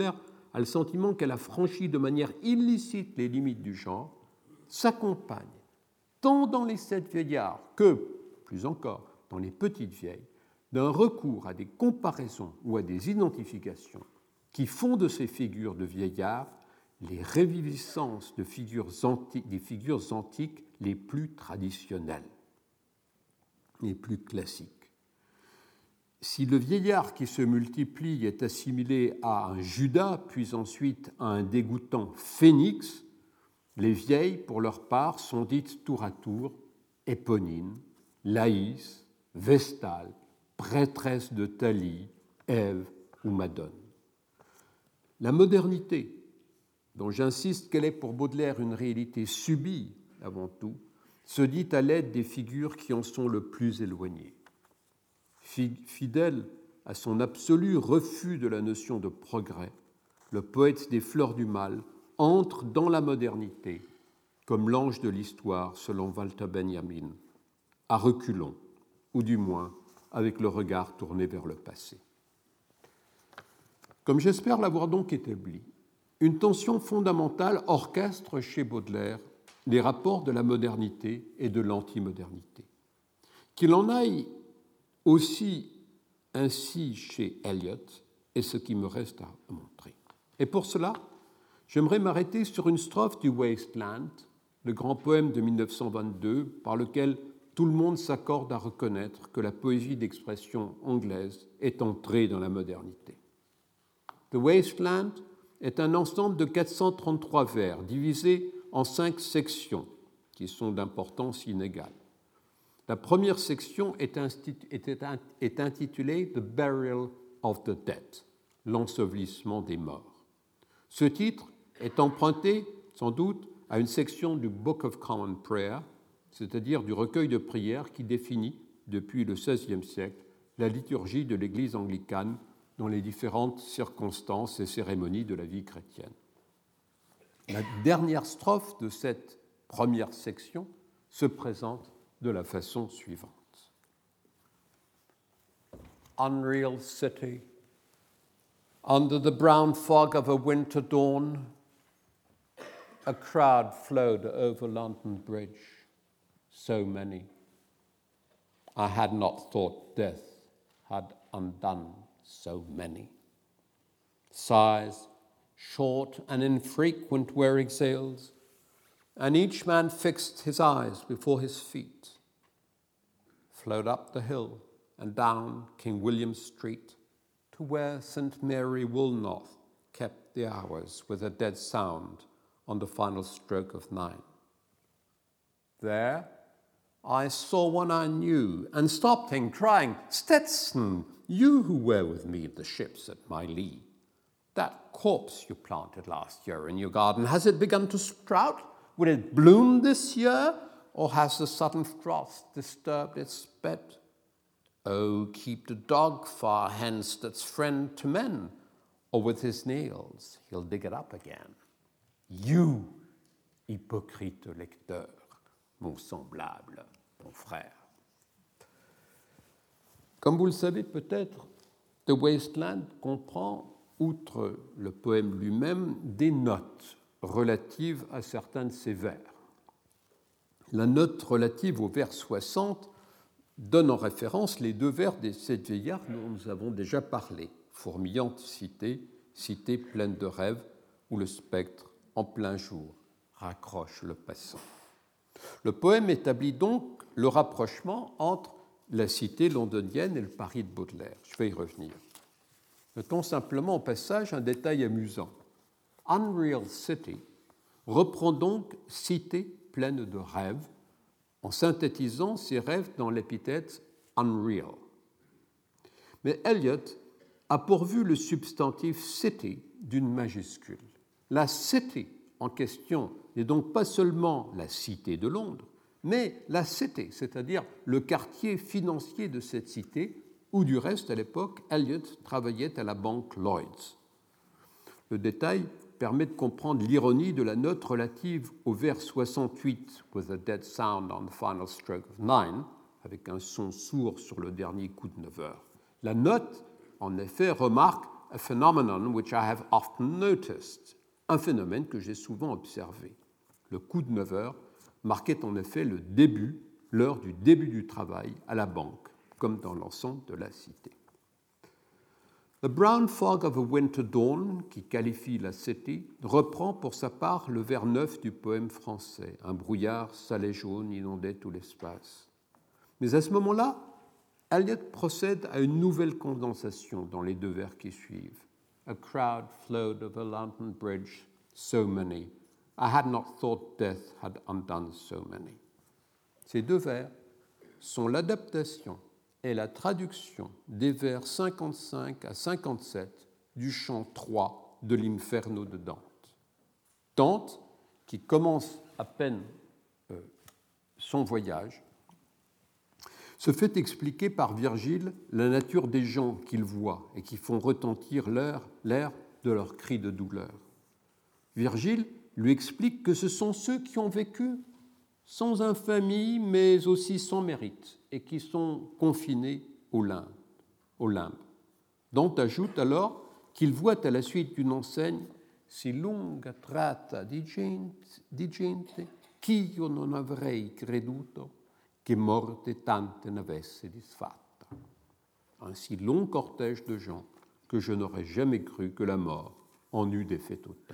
a le sentiment qu'elle a franchi de manière illicite les limites du genre, s'accompagne, tant dans les sept vieillards que, plus encore, dans les petites vieilles, d'un recours à des comparaisons ou à des identifications qui font de ces figures de vieillards les réviviscences de figures antiques, des figures antiques les plus traditionnelles, les plus classiques. Si le vieillard qui se multiplie est assimilé à un Judas, puis ensuite à un dégoûtant phénix, les vieilles, pour leur part, sont dites tour à tour Éponine, Laïs, Vestale, prêtresse de Thalie, Ève ou Madone. La modernité, dont j'insiste qu'elle est pour Baudelaire une réalité subie avant tout, se dit à l'aide des figures qui en sont le plus éloignées. Fidèle à son absolu refus de la notion de progrès, le poète des Fleurs du Mal entre dans la modernité comme l'ange de l'histoire, selon Walter Benjamin, à reculons, ou du moins avec le regard tourné vers le passé. Comme j'espère l'avoir donc établi, une tension fondamentale orchestre chez Baudelaire les rapports de la modernité et de l'antimodernité. Qu'il en aille aussi ainsi chez Eliot est ce qui me reste à montrer. Et pour cela, j'aimerais m'arrêter sur une strophe du Wasteland, le grand poème de mille neuf cent vingt-deux, par lequel tout le monde s'accorde à reconnaître que la poésie d'expression anglaise est entrée dans la modernité. The Wasteland est un ensemble de quatre cent trente-trois vers divisés en cinq sections qui sont d'importance inégale. La première section est, institu- est intitulée « The Burial of the Dead », l'ensevelissement des morts. Ce titre est emprunté, sans doute, à une section du Book of Common Prayer, c'est-à-dire du recueil de prières qui définit, depuis le seizième siècle, la liturgie de l'Église anglicane dans les différentes circonstances et cérémonies de la vie chrétienne. La dernière strophe de cette première section se présente de la façon suivante. Unreal city, under the brown fog of a winter dawn, a crowd flowed over London Bridge, so many. I had not thought death had undone so many. Sighs, short and infrequent, were exhaled, and each man fixed his eyes before his feet, flowed up the hill and down King William Street to where Saint Mary Woolnoth kept the hours with a dead sound on the final stroke of nine. There I saw one I knew and stopped him, crying, "Stetson, you who were with me at the ships at my lee, that corpse you planted last year in your garden, has it begun to sprout? Will it bloom this year, or has the sudden frost disturbed its bed? Oh, keep the dog far hence that's friend to men, or with his nails he'll dig it up again. You, hypocrite lecteur, mon semblable, mon frère. » Comme vous le savez peut-être, The Wasteland comprend, outre le poème lui-même, des notes relatives à certains de ses vers. La note relative au vers soixante donne en référence les deux vers des sept vieillards dont nous avons déjà parlé, fourmillante cité, cité pleine de rêves, où le spectre, en plein jour, raccroche le passant. Le poème établit donc le rapprochement entre la cité londonienne et le Paris de Baudelaire. Je vais y revenir. Notons simplement au passage un détail amusant. Unreal City reprend donc cité pleine de rêves en synthétisant ses rêves dans l'épithète unreal. Mais Eliot a pourvu le substantif city d'une majuscule. La city en question n'est donc pas seulement la cité de Londres, mais la cité, c'est-à-dire le quartier financier de cette cité, où du reste, à l'époque, Eliot travaillait à la banque Lloyds. Le détail permet de comprendre l'ironie de la note relative au vers soixante-huit, « with a dead sound on the final stroke of nine », avec un son sourd sur le dernier coup de neuf heures. La note, en effet, remarque a phenomenon which I have often noticed, un phénomène que j'ai souvent observé. Le coup de neuf heures marquait en effet le début, l'heure du début du travail à la banque, comme dans l'ensemble de la cité. The brown fog of a winter dawn, qui qualifie la city, reprend pour sa part le vers neuf du poème français. Un brouillard sale et jaune inondait tout l'espace. Mais à ce moment-là, Eliot procède à une nouvelle condensation dans les deux vers qui suivent. A crowd flowed over London Bridge, so many. I had not thought death had undone so many. Ces deux vers sont l'adaptation et la traduction des vers cinquante-cinq à cinquante-sept du chant trois de l'Inferno de Dante. Dante, qui commence à peine euh, son voyage, se fait expliquer par Virgile la nature des gens qu'il voit et qui font retentir l'air, l'air de leurs cris de douleur. Virgile lui explique que ce sont ceux qui ont vécu sans infamie, mais aussi sans mérite, et qui sont confinés au limbe. Au limbe. Dante ajoute alors qu'il voit à la suite d'une enseigne « si lunga tratta di gente, di gente ch'io non avrei creduto che morte tante n'avesse disfatta ». Un si long cortège de gens que je n'aurais jamais cru que la mort en eût défait autant.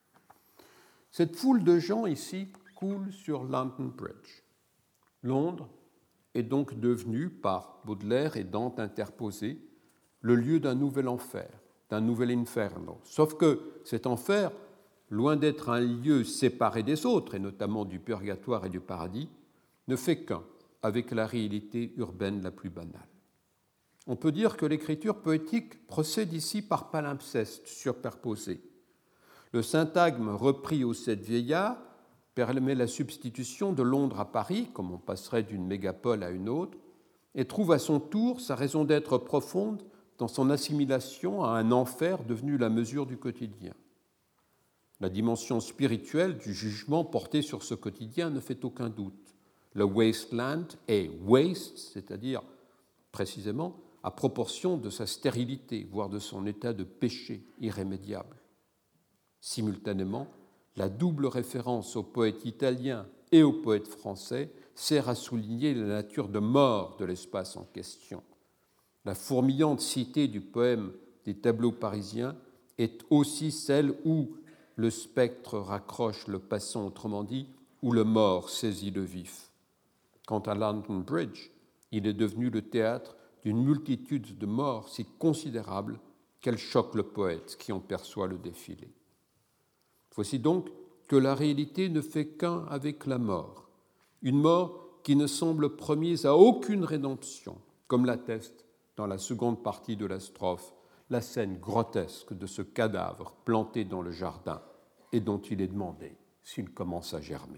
Cette foule de gens ici coule sur London Bridge. Londres est donc devenu, par Baudelaire et Dante interposés, le lieu d'un nouvel enfer, d'un nouvel inferno. Sauf que cet enfer, loin d'être un lieu séparé des autres, et notamment du purgatoire et du paradis, ne fait qu'un avec la réalité urbaine la plus banale. On peut dire que l'écriture poétique procède ici par palimpseste superposé. Le syntagme repris aux sept vieillards permet la substitution de Londres à Paris, comme on passerait d'une mégapole à une autre, et trouve à son tour sa raison d'être profonde dans son assimilation à un enfer devenu la mesure du quotidien. La dimension spirituelle du jugement porté sur ce quotidien ne fait aucun doute. Le wasteland est waste, c'est-à-dire précisément à proportion de sa stérilité, voire de son état de péché irrémédiable. Simultanément, la double référence au poète italien et au poète français sert à souligner la nature de mort de l'espace en question. La fourmillante cité du poème des tableaux parisiens est aussi celle où le spectre raccroche le passant, autrement dit, où le mort saisit le vif. Quant à London Bridge, il est devenu le théâtre d'une multitude de morts si considérables qu'elle choque le poète qui en perçoit le défilé. Voici donc que la réalité ne fait qu'un avec la mort, une mort qui ne semble promise à aucune rédemption, comme l'atteste dans la seconde partie de la strophe la scène grotesque de ce cadavre planté dans le jardin et dont il est demandé s'il commence à germer.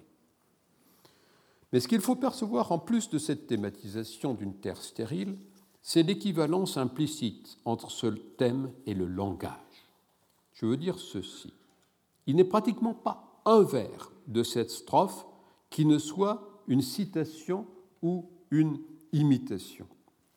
Mais ce qu'il faut percevoir en plus de cette thématisation d'une terre stérile, c'est l'équivalence implicite entre ce thème et le langage. Je veux dire ceci. Il n'est pratiquement pas un vers de cette strophe qui ne soit une citation ou une imitation.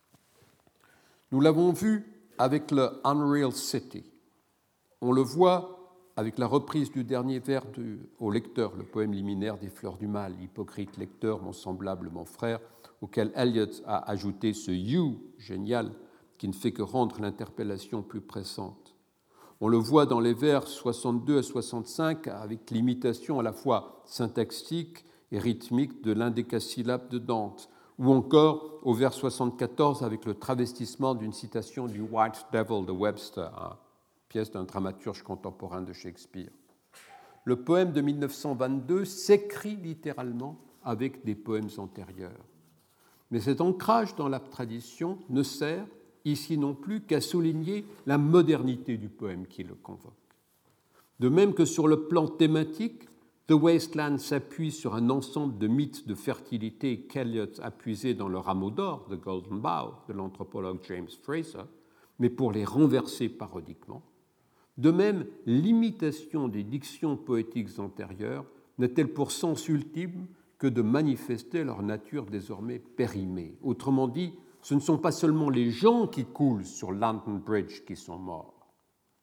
Nous l'avons vu avec le Unreal City. On le voit avec la reprise du dernier vers du, au lecteur, le poème liminaire des Fleurs du Mal, hypocrite lecteur, mon semblable, mon frère, auquel Eliot a ajouté ce « you » génial qui ne fait que rendre l'interpellation plus pressante. On le voit dans les vers soixante-deux à soixante-cinq avec l'imitation à la fois syntaxique et rythmique de l'indécasyllabe de Dante, ou encore au vers soixante-quatorze avec le travestissement d'une citation du White Devil de Webster, hein, pièce d'un dramaturge contemporain de Shakespeare. Le poème de mille neuf cent vingt-deux s'écrit littéralement avec des poèmes antérieurs. Mais cet ancrage dans la tradition ne sert ici non plus qu'à souligner la modernité du poème qui le convoque. De même que sur le plan thématique, The Wasteland s'appuie sur un ensemble de mythes de fertilité qu'Eliot a puisés dans le rameau d'or, The Golden Bough, de l'anthropologue James Fraser, mais pour les renverser parodiquement. De même, l'imitation des dictions poétiques antérieures n'a-t-elle pour sens ultime que de manifester leur nature désormais périmée. Autrement dit, ce ne sont pas seulement les gens qui coulent sur London Bridge qui sont morts,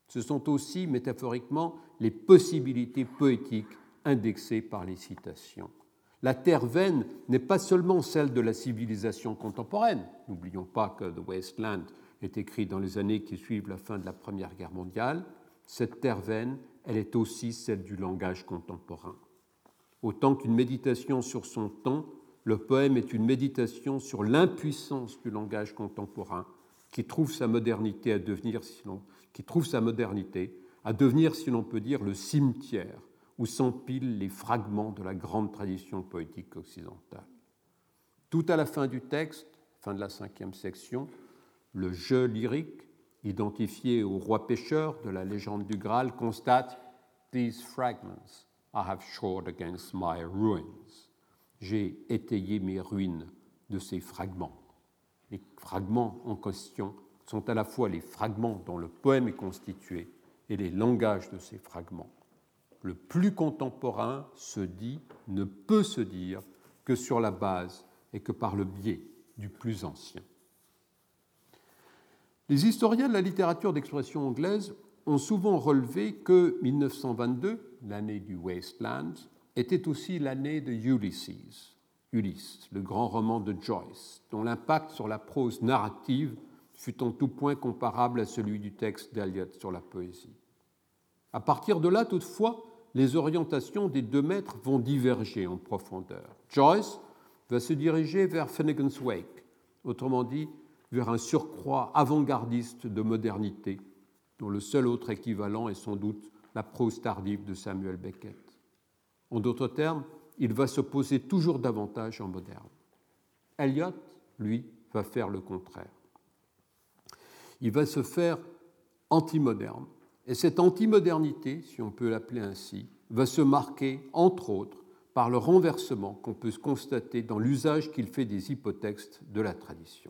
Ce sont aussi, métaphoriquement, les possibilités poétiques indexées par les citations. La terre vaine n'est pas seulement celle de la civilisation contemporaine. N'oublions pas que The Wasteland est écrit dans les années qui suivent la fin de la Première Guerre mondiale. Cette terre vaine, elle est aussi celle du langage contemporain. Autant qu'une méditation sur son temps, le poème est une méditation sur l'impuissance du langage contemporain qui trouve sa modernité à devenir, sinon, qui trouve sa modernité à devenir, si l'on peut dire, le cimetière où s'empilent les fragments de la grande tradition poétique occidentale. Tout à la fin du texte, fin de la cinquième section, le je lyrique, identifié au roi pêcheur de la légende du Graal, constate « These fragments I have shored against my ruins ». J'ai étayé mes ruines de ces fragments. Les fragments en question sont à la fois les fragments dont le poème est constitué et les langages de ces fragments. Le plus contemporain se dit, ne peut se dire que sur la base et que par le biais du plus ancien. Les historiens de la littérature d'expression anglaise ont souvent relevé que mille neuf cent vingt-deux, l'année du Wasteland, était aussi l'année de Ulysses, Ulysse, le grand roman de Joyce, dont l'impact sur la prose narrative fut en tout point comparable à celui du texte d'Eliot sur la poésie. À partir de là, toutefois, les orientations des deux maîtres vont diverger en profondeur. Joyce va se diriger vers Finnegan's Wake, autrement dit, vers un surcroît avant-gardiste de modernité, dont le seul autre équivalent est sans doute la prose tardive de Samuel Beckett. En d'autres termes, il va se poser toujours davantage en moderne. Eliot, lui, va faire le contraire. Il va se faire anti-moderne. Et cette antimodernité, si on peut l'appeler ainsi, va se marquer, entre autres, par le renversement qu'on peut constater dans l'usage qu'il fait des hypotextes de la tradition.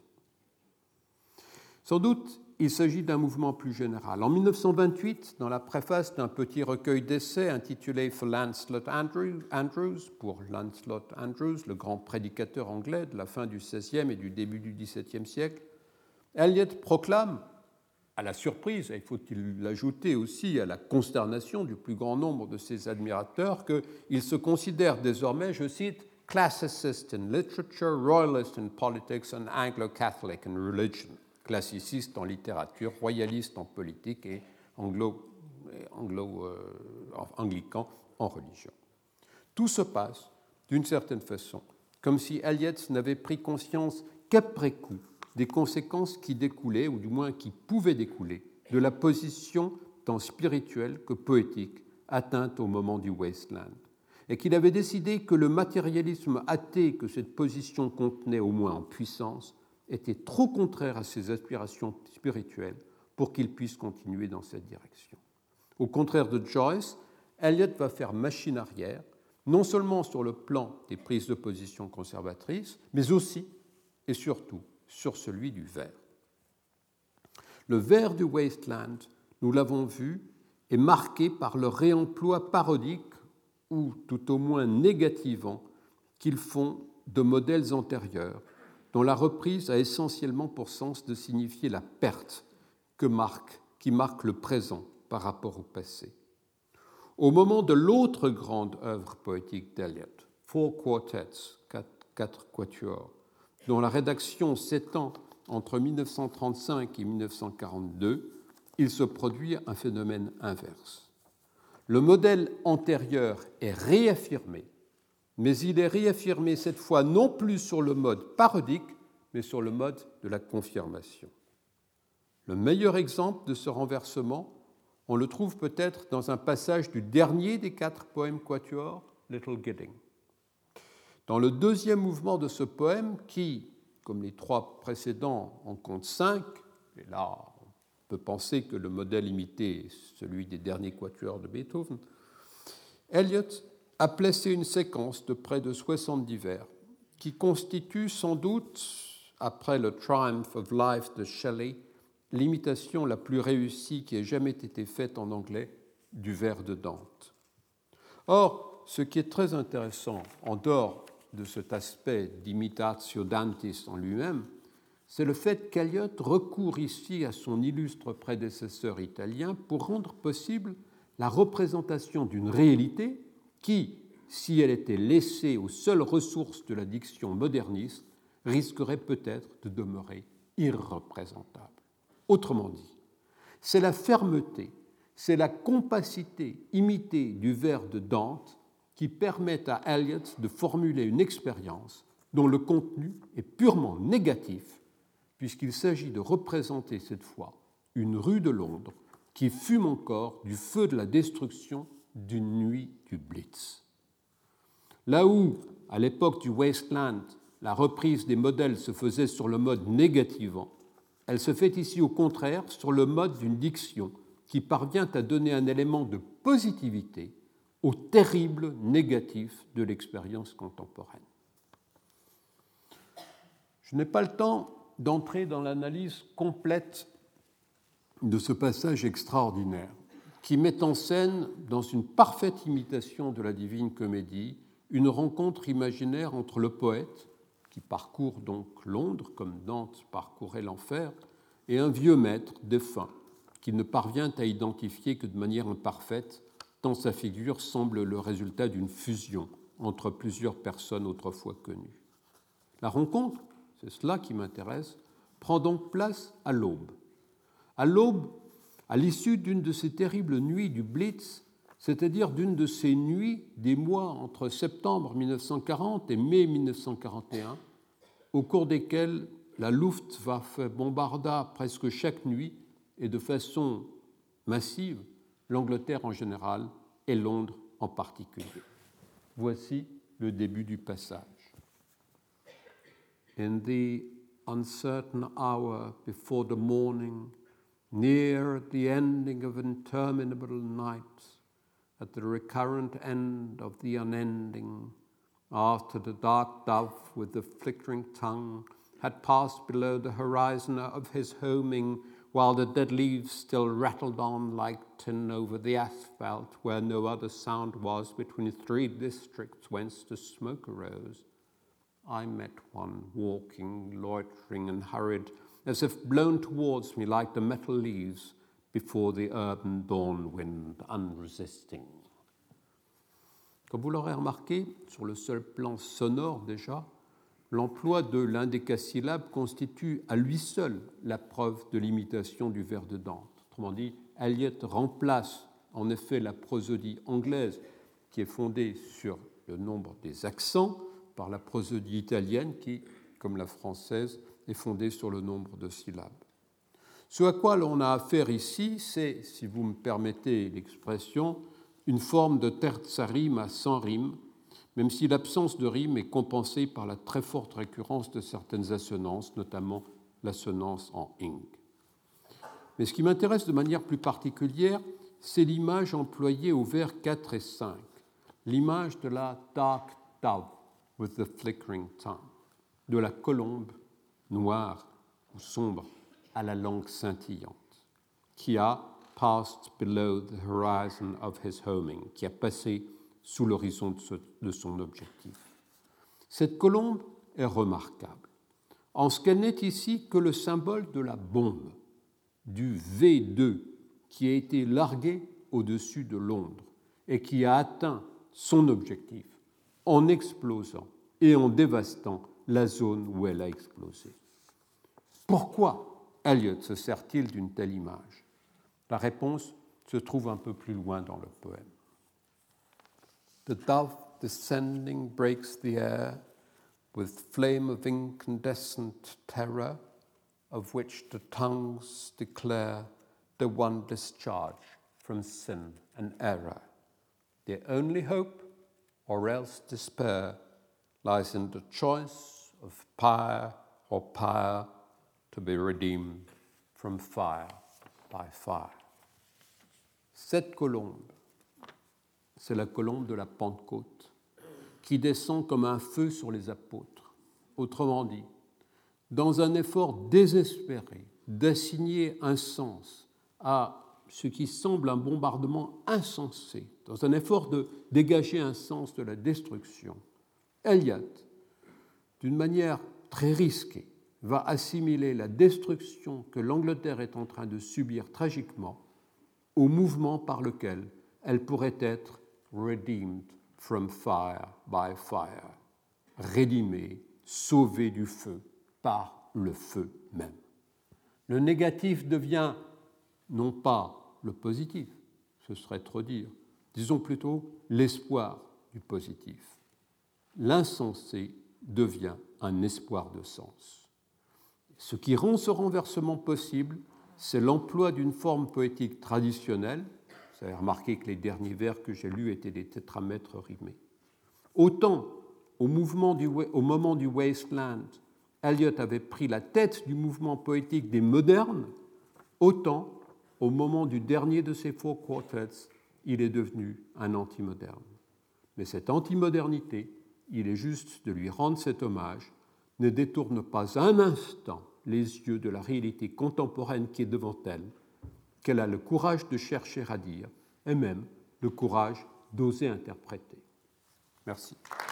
Sans doute, il s'agit d'un mouvement plus général. En mille neuf cent vingt-huit, dans la préface d'un petit recueil d'essais intitulé For Lancelot Andrews, pour Lancelot Andrews, le grand prédicateur anglais de la fin du seizième et du début du dix-septième siècle, Eliot proclame, à la surprise, et faut-il l'ajouter aussi à la consternation du plus grand nombre de ses admirateurs, qu'il se considère désormais, je cite, « classicist in literature, royalist in politics and Anglo-Catholic in religion », classiciste en littérature, royaliste en politique et anglo, anglo, euh, anglican en religion. Tout se passe, d'une certaine façon, comme si Eliot n'avait pris conscience qu'après coup des conséquences qui découlaient, ou du moins qui pouvaient découler, de la position tant spirituelle que poétique atteinte au moment du Wasteland, et qu'il avait décidé que le matérialisme athée que cette position contenait, au moins en puissance, était trop contraire à ses aspirations spirituelles pour qu'il puisse continuer dans cette direction. Au contraire de Joyce, Eliot va faire machine arrière, non seulement sur le plan des prises de position conservatrices, mais aussi et surtout sur celui du vers. Le vers du Wasteland, nous l'avons vu, est marqué par le réemploi parodique ou tout au moins négativant qu'ils font de modèles antérieurs, dont la reprise a essentiellement pour sens de signifier la perte que marque, qui marque le présent par rapport au passé. Au moment de l'autre grande œuvre poétique d'Eliot, Four Quartets, quatre, quatre quatuors, dont la rédaction s'étend entre mille neuf cent trente-cinq et mille neuf cent quarante-deux, il se produit un phénomène inverse. Le modèle antérieur est réaffirmé, mais il est réaffirmé cette fois non plus sur le mode parodique, mais sur le mode de la confirmation. Le meilleur exemple de ce renversement, on le trouve peut-être dans un passage du dernier des quatre poèmes quatuors, Little Gidding. Dans le deuxième mouvement de ce poème, qui, comme les trois précédents, en compte cinq, et là on peut penser que le modèle imité est celui des derniers quatuors de Beethoven, Eliot a placé une séquence de près de soixante-dix vers qui constitue sans doute, après le Triumph of Life de Shelley, l'imitation la plus réussie qui ait jamais été faite en anglais du vers de Dante. Or, ce qui est très intéressant, en dehors de cet aspect d'imitatio Dantis en lui-même, c'est le fait qu'Eliot recourt ici à son illustre prédécesseur italien pour rendre possible la représentation d'une réalité qui, si elle était laissée aux seules ressources de la diction moderniste, risquerait peut-être de demeurer irreprésentable. Autrement dit, c'est la fermeté, c'est la compacité imitée du vers de Dante qui permet à Eliot de formuler une expérience dont le contenu est purement négatif, puisqu'il s'agit de représenter cette fois une rue de Londres qui fume encore du feu de la destruction d'une nuit du Blitz. Là où, à l'époque du Wasteland, la reprise des modèles se faisait sur le mode négativant, elle se fait ici au contraire sur le mode d'une diction qui parvient à donner un élément de positivité au terrible négatif de l'expérience contemporaine. Je n'ai pas le temps d'entrer dans l'analyse complète de ce passage extraordinaire qui met en scène, dans une parfaite imitation de la Divine Comédie, une rencontre imaginaire entre le poète, qui parcourt donc Londres comme Dante parcourait l'enfer, et un vieux maître défunt, qu'il ne parvient à identifier que de manière imparfaite, tant sa figure semble le résultat d'une fusion entre plusieurs personnes autrefois connues. La rencontre, c'est cela qui m'intéresse, prend donc place à l'aube. À l'aube, à l'issue d'une de ces terribles nuits du Blitz, c'est-à-dire d'une de ces nuits des mois entre septembre mille neuf cent quarante et mai mille neuf cent quarante et un, au cours desquels la Luftwaffe bombarda presque chaque nuit et de façon massive l'Angleterre en général et Londres en particulier. Voici le début du passage. In the uncertain hour before the morning, near the ending of interminable night, at the recurrent end of the unending, after the dark dove with the flickering tongue had passed below the horizon of his homing, while the dead leaves still rattled on like tin over the asphalt, where no other sound was between three districts whence the smoke arose, I met one walking, loitering, and hurried, as if blown towards me like the metal leaves before the urban dawn wind unresisting. Comme vous l'aurez remarqué, sur le seul plan sonore déjà, l'emploi de l'indécasyllabe constitue à lui seul la preuve de l'imitation du vers de Dante. Autrement dit, Eliot remplace en effet la prosodie anglaise qui est fondée sur le nombre des accents par la prosodie italienne qui, comme la française, est fondée sur le nombre de syllabes. Ce à quoi l'on a affaire ici, c'est, si vous me permettez l'expression, une forme de terza rima sans rime, même si l'absence de rime est compensée par la très forte récurrence de certaines assonances, notamment l'assonance en ing. Mais ce qui m'intéresse de manière plus particulière, c'est l'image employée aux vers quatre et cinq, l'image de la dark dove with the flickering tongue, de la colombe noire ou sombre à la langue scintillante, qui a passed below the horizon of his homing, qui a passé sous l'horizon de, ce, de son objectif. Cette colombe est remarquable, en ce qu'elle n'est ici que le symbole de la bombe, du V deux, qui a été largué au-dessus de Londres et qui a atteint son objectif en explosant et en dévastant la zone où elle a explosé. Pourquoi Eliot se sert-il d'une telle image ? La réponse se trouve un peu plus loin dans le poème. The dove descending breaks the air with flame of incandescent terror, of which the tongues declare the one discharge from sin and error. The only hope, or else despair, lies in the choice of pyre or pyre to be redeemed from fire by fire. Cette colombe, c'est la colombe de la Pentecôte qui descend comme un feu sur les apôtres. Autrement dit, dans un effort désespéré d'assigner un sens à ce qui semble un bombardement insensé, dans un effort de dégager un sens de la destruction, Eliot, d'une manière très risquée, va assimiler la destruction que l'Angleterre est en train de subir tragiquement au mouvement par lequel elle pourrait être redeemed from fire by fire, rédimée, sauvée du feu par le feu même. Le négatif devient non pas le positif, ce serait trop dire, disons plutôt l'espoir du positif. L'insensé devient un espoir de sens. Ce qui rend ce renversement possible, c'est l'emploi d'une forme poétique traditionnelle. Vous avez remarqué que les derniers vers que j'ai lus étaient des tétramètres rimés. Autant au, mouvement du, au moment du Wasteland, Eliot avait pris la tête du mouvement poétique des modernes, autant au moment du dernier de ses Four Quartets, il est devenu un anti-moderne. Mais cette anti-modernité, il est juste de lui rendre cet hommage, ne détourne pas un instant les yeux de la réalité contemporaine qui est devant elle, qu'elle a le courage de chercher à dire, et même le courage d'oser interpréter. Merci.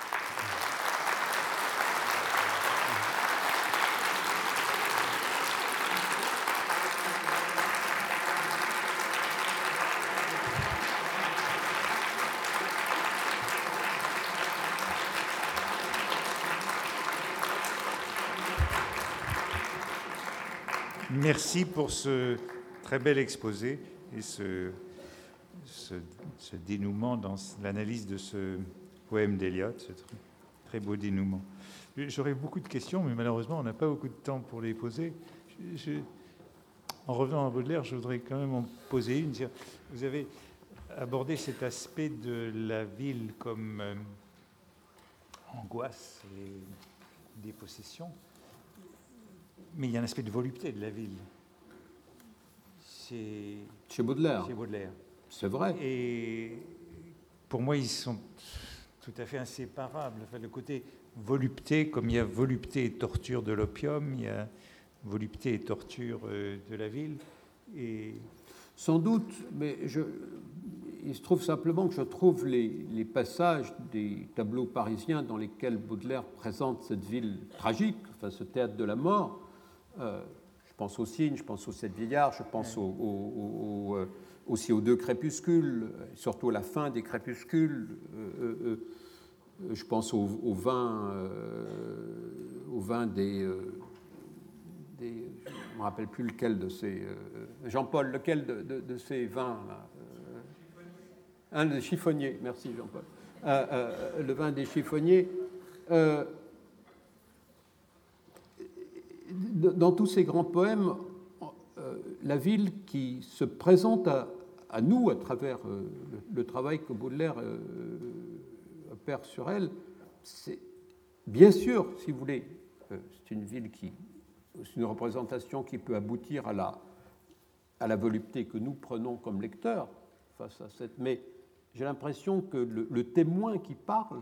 Merci pour ce très bel exposé et ce, ce, ce dénouement dans l'analyse de ce poème d'Eliot, ce très, très beau dénouement. J'aurais beaucoup de questions, mais malheureusement, on n'a pas beaucoup de temps pour les poser. Je, je, en revenant à Baudelaire, je voudrais quand même en poser une. Vous avez abordé cet aspect de la ville comme euh, angoisse et dépossession. Mais il y a un aspect de volupté de la ville. C'est... Chez Baudelaire. Chez Baudelaire. C'est vrai. Et pour moi, ils sont tout à fait inséparables. Enfin, le côté volupté, comme il y a volupté et torture de l'opium, il y a volupté et torture de la ville. Et... Sans doute, mais je, il se trouve simplement que je trouve les, les passages des tableaux parisiens dans lesquels Baudelaire présente cette ville tragique, enfin ce théâtre de la mort. Euh, je pense aux Cygnes, je pense aux Sept Vieillards, je pense au, au, au, aussi aux deux crépuscules, surtout à la fin des crépuscules. Euh, euh, je pense au, au vin, euh, au vin des, euh, des. Je ne me rappelle plus lequel de ces. Euh, Jean-Paul, lequel de, de, de ces vins là, euh, un des chiffonniers, merci Jean-Paul. Euh, euh, le vin des chiffonniers. Euh, Dans tous ces grands poèmes, euh, la ville qui se présente à, à nous à travers euh, le, le travail que Baudelaire euh, opère sur elle, c'est bien sûr, si vous voulez, euh, c'est une ville qui, c'est une représentation qui peut aboutir à la, à la volupté que nous prenons comme lecteurs face à cette. Mais j'ai l'impression que le, le témoin qui parle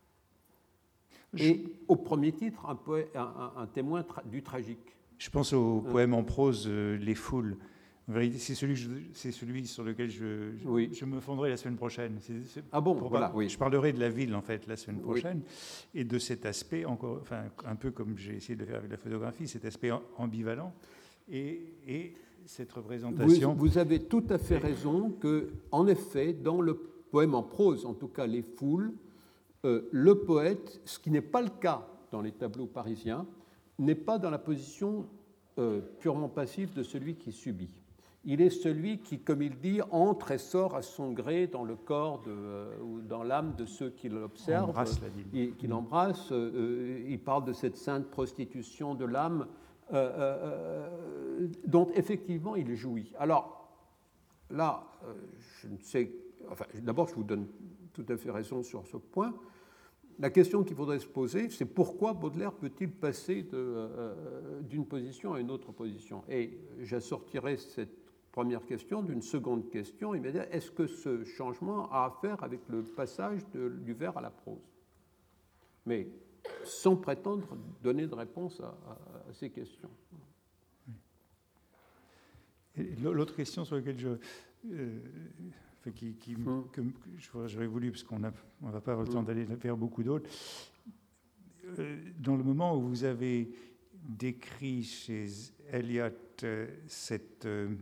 et au premier titre, un, poème, un, un, un témoin tra- du tragique. Je pense au poème en prose euh, Les Foules. En vérité, c'est celui, je, c'est celui sur lequel je, je, oui. je me fondrai la semaine prochaine. C'est, c'est ah bon, voilà, pas, oui. Je parlerai de la ville, en fait, la semaine prochaine, oui. et de cet aspect, encore, enfin, un peu comme j'ai essayé de le faire avec la photographie, cet aspect ambivalent et, et cette représentation. Vous, vous avez tout à fait raison que, en effet, dans le poème en prose, en tout cas Les Foules, Euh, le poète, ce qui n'est pas le cas dans les tableaux parisiens, n'est pas dans la position euh, purement passive de celui qui subit. Il est celui qui, comme il dit, entre et sort à son gré dans le corps de, euh, ou dans l'âme de ceux qui l'observent, embrasse la ville. Il, qui l'embrasse. Euh, il parle de cette sainte prostitution de l'âme euh, euh, dont effectivement il jouit. Alors là, euh, je ne sais. Enfin, d'abord, je vous donne tout à fait raison sur ce point. La question qu'il faudrait se poser, c'est pourquoi Baudelaire peut-il passer de, euh, d'une position à une autre position ? Et j'assortirai cette première question d'une seconde question immédiate. Est-ce que ce changement a à faire avec le passage de, du vers à la prose ? Mais sans prétendre donner de réponse à, à, à ces questions. Et l'autre question sur laquelle je... Euh, Qui, qui, mm. que, que j'aurais voulu, parce qu'on ne va pas avoir le temps d'aller vers beaucoup d'autres. Euh, dans le moment où vous avez décrit chez Eliot euh, cette, euh,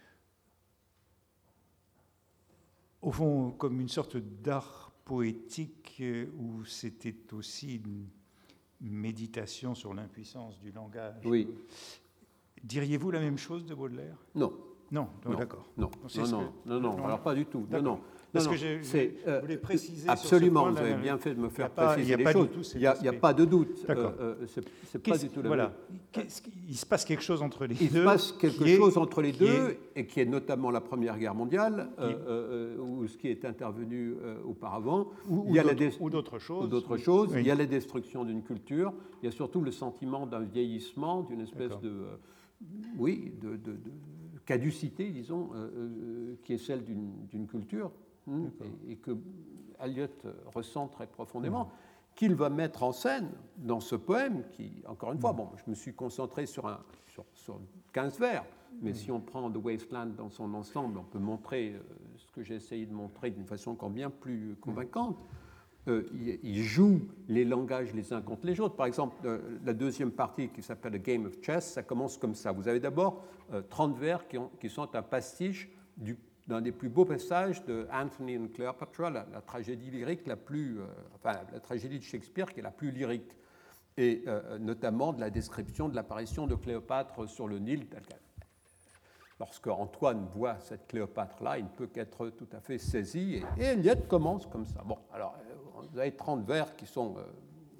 au fond, comme une sorte d'art poétique euh, où c'était aussi une méditation sur l'impuissance du langage. Oui. Diriez-vous la même chose de Baudelaire? Non. Non, non d'accord. Non, non, non, que... non, non, alors pas du tout. Non, non. Parce non, que je, c'est, je voulais préciser absolument, sur ce point, vous avez là, bien fait de me faire pas, préciser les pas choses. Il n'y a, a pas de doute. D'accord. Euh, euh, c'est, c'est pas du tout la voilà. même. Il se passe quelque chose entre les il deux. Il se passe quelque est, chose entre les deux, est, et qui est notamment la Première Guerre mondiale, euh, euh, ou ce qui est intervenu euh, auparavant. Ou, il y a ou, la d'autres, dé... ou d'autres choses. Ou d'autres choses. Oui. Il y a la destruction d'une culture. Il y a surtout le sentiment d'un vieillissement, d'une espèce D'accord. de... Euh, oui, de, de, de caducité, disons, euh, euh, qui est celle d'une, d'une culture, hein, et, et que Eliot ressent très profondément, mmh. qu'il va mettre en scène dans ce poème, qui, encore une fois, bon, je me suis concentré sur, un, sur, sur quinze vers, mais mmh. si on prend The Wasteland dans son ensemble, on peut montrer euh, ce que j'ai essayé de montrer d'une façon encore bien plus convaincante. Euh, il, il joue les langages les uns contre les autres. Par exemple, euh, la deuxième partie qui s'appelle A Game of Chess, ça commence comme ça. Vous avez d'abord euh, trente vers qui, ont, qui sont un pastiche du, d'un des plus beaux passages de Antony and Cleopatra, la, la tragédie lyrique la plus, euh, enfin la tragédie de Shakespeare qui est la plus lyrique, et euh, notamment de la description de l'apparition de Cléopâtre sur le Nil. Lorsque Antoine voit cette Cléopâtre-là, il ne peut qu'être tout à fait saisi, et, et Eliot commence comme ça. Bon, alors vous avez trente vers qui sont euh,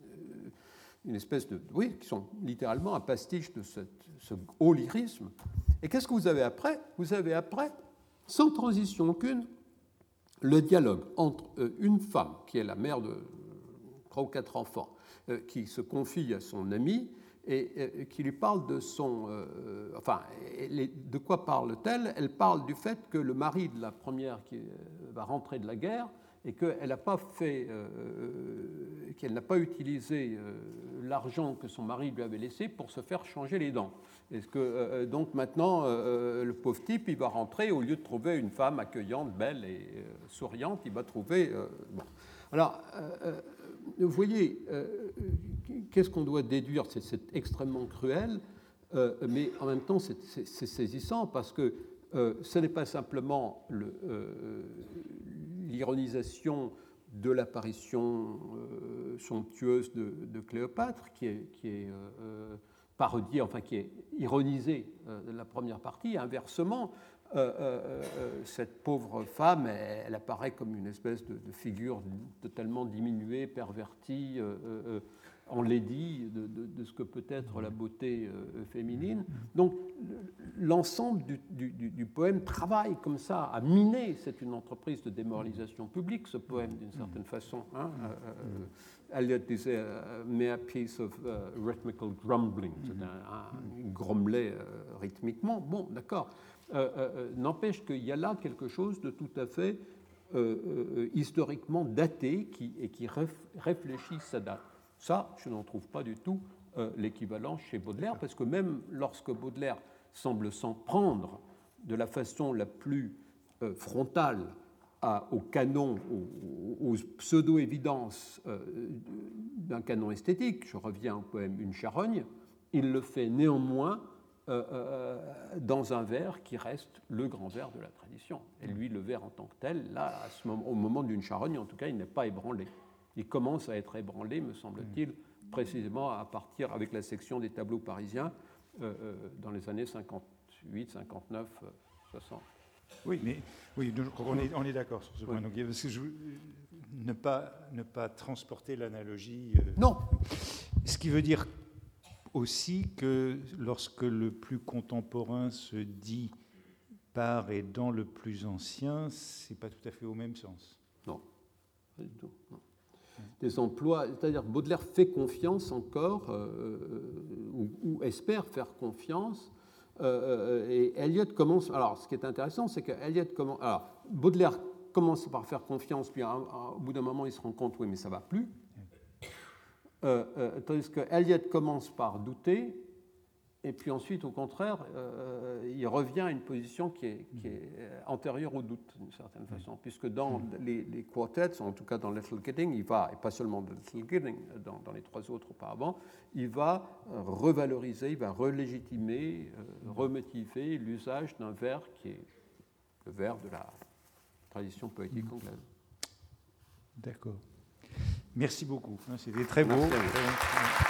une espèce de, oui, qui sont littéralement un pastiche de cette, ce haut lyrisme. Et qu'est-ce que vous avez après? Vous avez après, sans transition aucune, le dialogue entre euh, une femme qui est la mère de trois ou quatre enfants, euh, qui se confie à son ami et, et qui lui parle de son... Euh, enfin, les, de quoi parle-t-elle? Elle parle du fait que le mari de la première qui euh, va rentrer de la guerre et qu'elle n'a pas fait, euh, qu'elle n'a pas utilisé euh, l'argent que son mari lui avait laissé pour se faire changer les dents. Est-ce que euh, donc maintenant euh, le pauvre type il va rentrer, au lieu de trouver une femme accueillante, belle et euh, souriante, il va trouver euh, bon. Alors euh, vous voyez, euh, qu'est-ce qu'on doit déduire? C'est, c'est extrêmement cruel, euh, mais en même temps c'est, c'est, c'est saisissant parce que euh, ce n'est pas simplement le euh, l'ironisation de l'apparition euh, somptueuse de, de Cléopâtre, qui est, qui est euh, parodiée, enfin qui est ironisée euh, de la première partie. Inversement, euh, euh, cette pauvre femme, elle, elle apparaît comme une espèce de, de figure totalement diminuée, pervertie, euh, euh, enlaidie de, de, de ce que peut être la beauté euh, féminine. Donc, l'ensemble du, du, du poème travaille comme ça à miner. C'est une entreprise de démoralisation publique, ce poème, d'une certaine façon. Hein. Euh, Eliot disait uh, « mere piece of uh, rhythmical grumbling ». C'est un, un grommelet euh, rythmiquement. Bon, d'accord. Euh, euh, n'empêche qu'il y a là quelque chose de tout à fait euh, euh, historiquement daté qui, et qui réf, réfléchit sa date. Ça, je n'en trouve pas du tout euh, l'équivalent chez Baudelaire, parce que même lorsque Baudelaire semble s'en prendre de la façon la plus euh, frontale à, au canon, aux, aux pseudo-évidences euh, d'un canon esthétique, je reviens au poème Une charogne, il le fait néanmoins euh, euh, dans un vers qui reste le grand vers de la tradition. Et lui, le vers en tant que tel, là, à ce moment, au moment d'une charogne, en tout cas, il n'est pas ébranlé. Il commence à être ébranlé, me semble-t-il, précisément à partir avec la section des tableaux parisiens euh, euh, dans les années cinquante-huit, cinquante-neuf, soixante. Oui, mais oui, on est, on est d'accord sur ce point. Oui. Donc, parce que je, ne, pas, ne pas transporter l'analogie. Euh, non. Ce qui veut dire aussi que lorsque le plus contemporain se dit par et dans le plus ancien, c'est pas tout à fait au même sens. Non, pas du tout. Non. Des emplois, c'est-à-dire Baudelaire fait confiance encore, euh, ou, ou espère faire confiance, euh, et Eliot commence. Alors, ce qui est intéressant, c'est que Eliot commence. Alors, Baudelaire commence par faire confiance, puis à, à, au bout d'un moment, il se rend compte, oui, mais ça va plus. Euh, euh, tandis que Eliot commence par douter, Et puis ensuite, au contraire, euh, il revient à une position qui est, qui est antérieure au doute, d'une certaine façon, puisque dans les, les quartets, en tout cas dans Little Gidding, il va, et pas seulement dans Little Gidding, dans, dans les trois autres auparavant, il va revaloriser, il va relégitimer, euh, remotiver l'usage d'un vers qui est le vers de la tradition poétique anglaise. D'accord. Merci beaucoup. C'était très beau. Merci.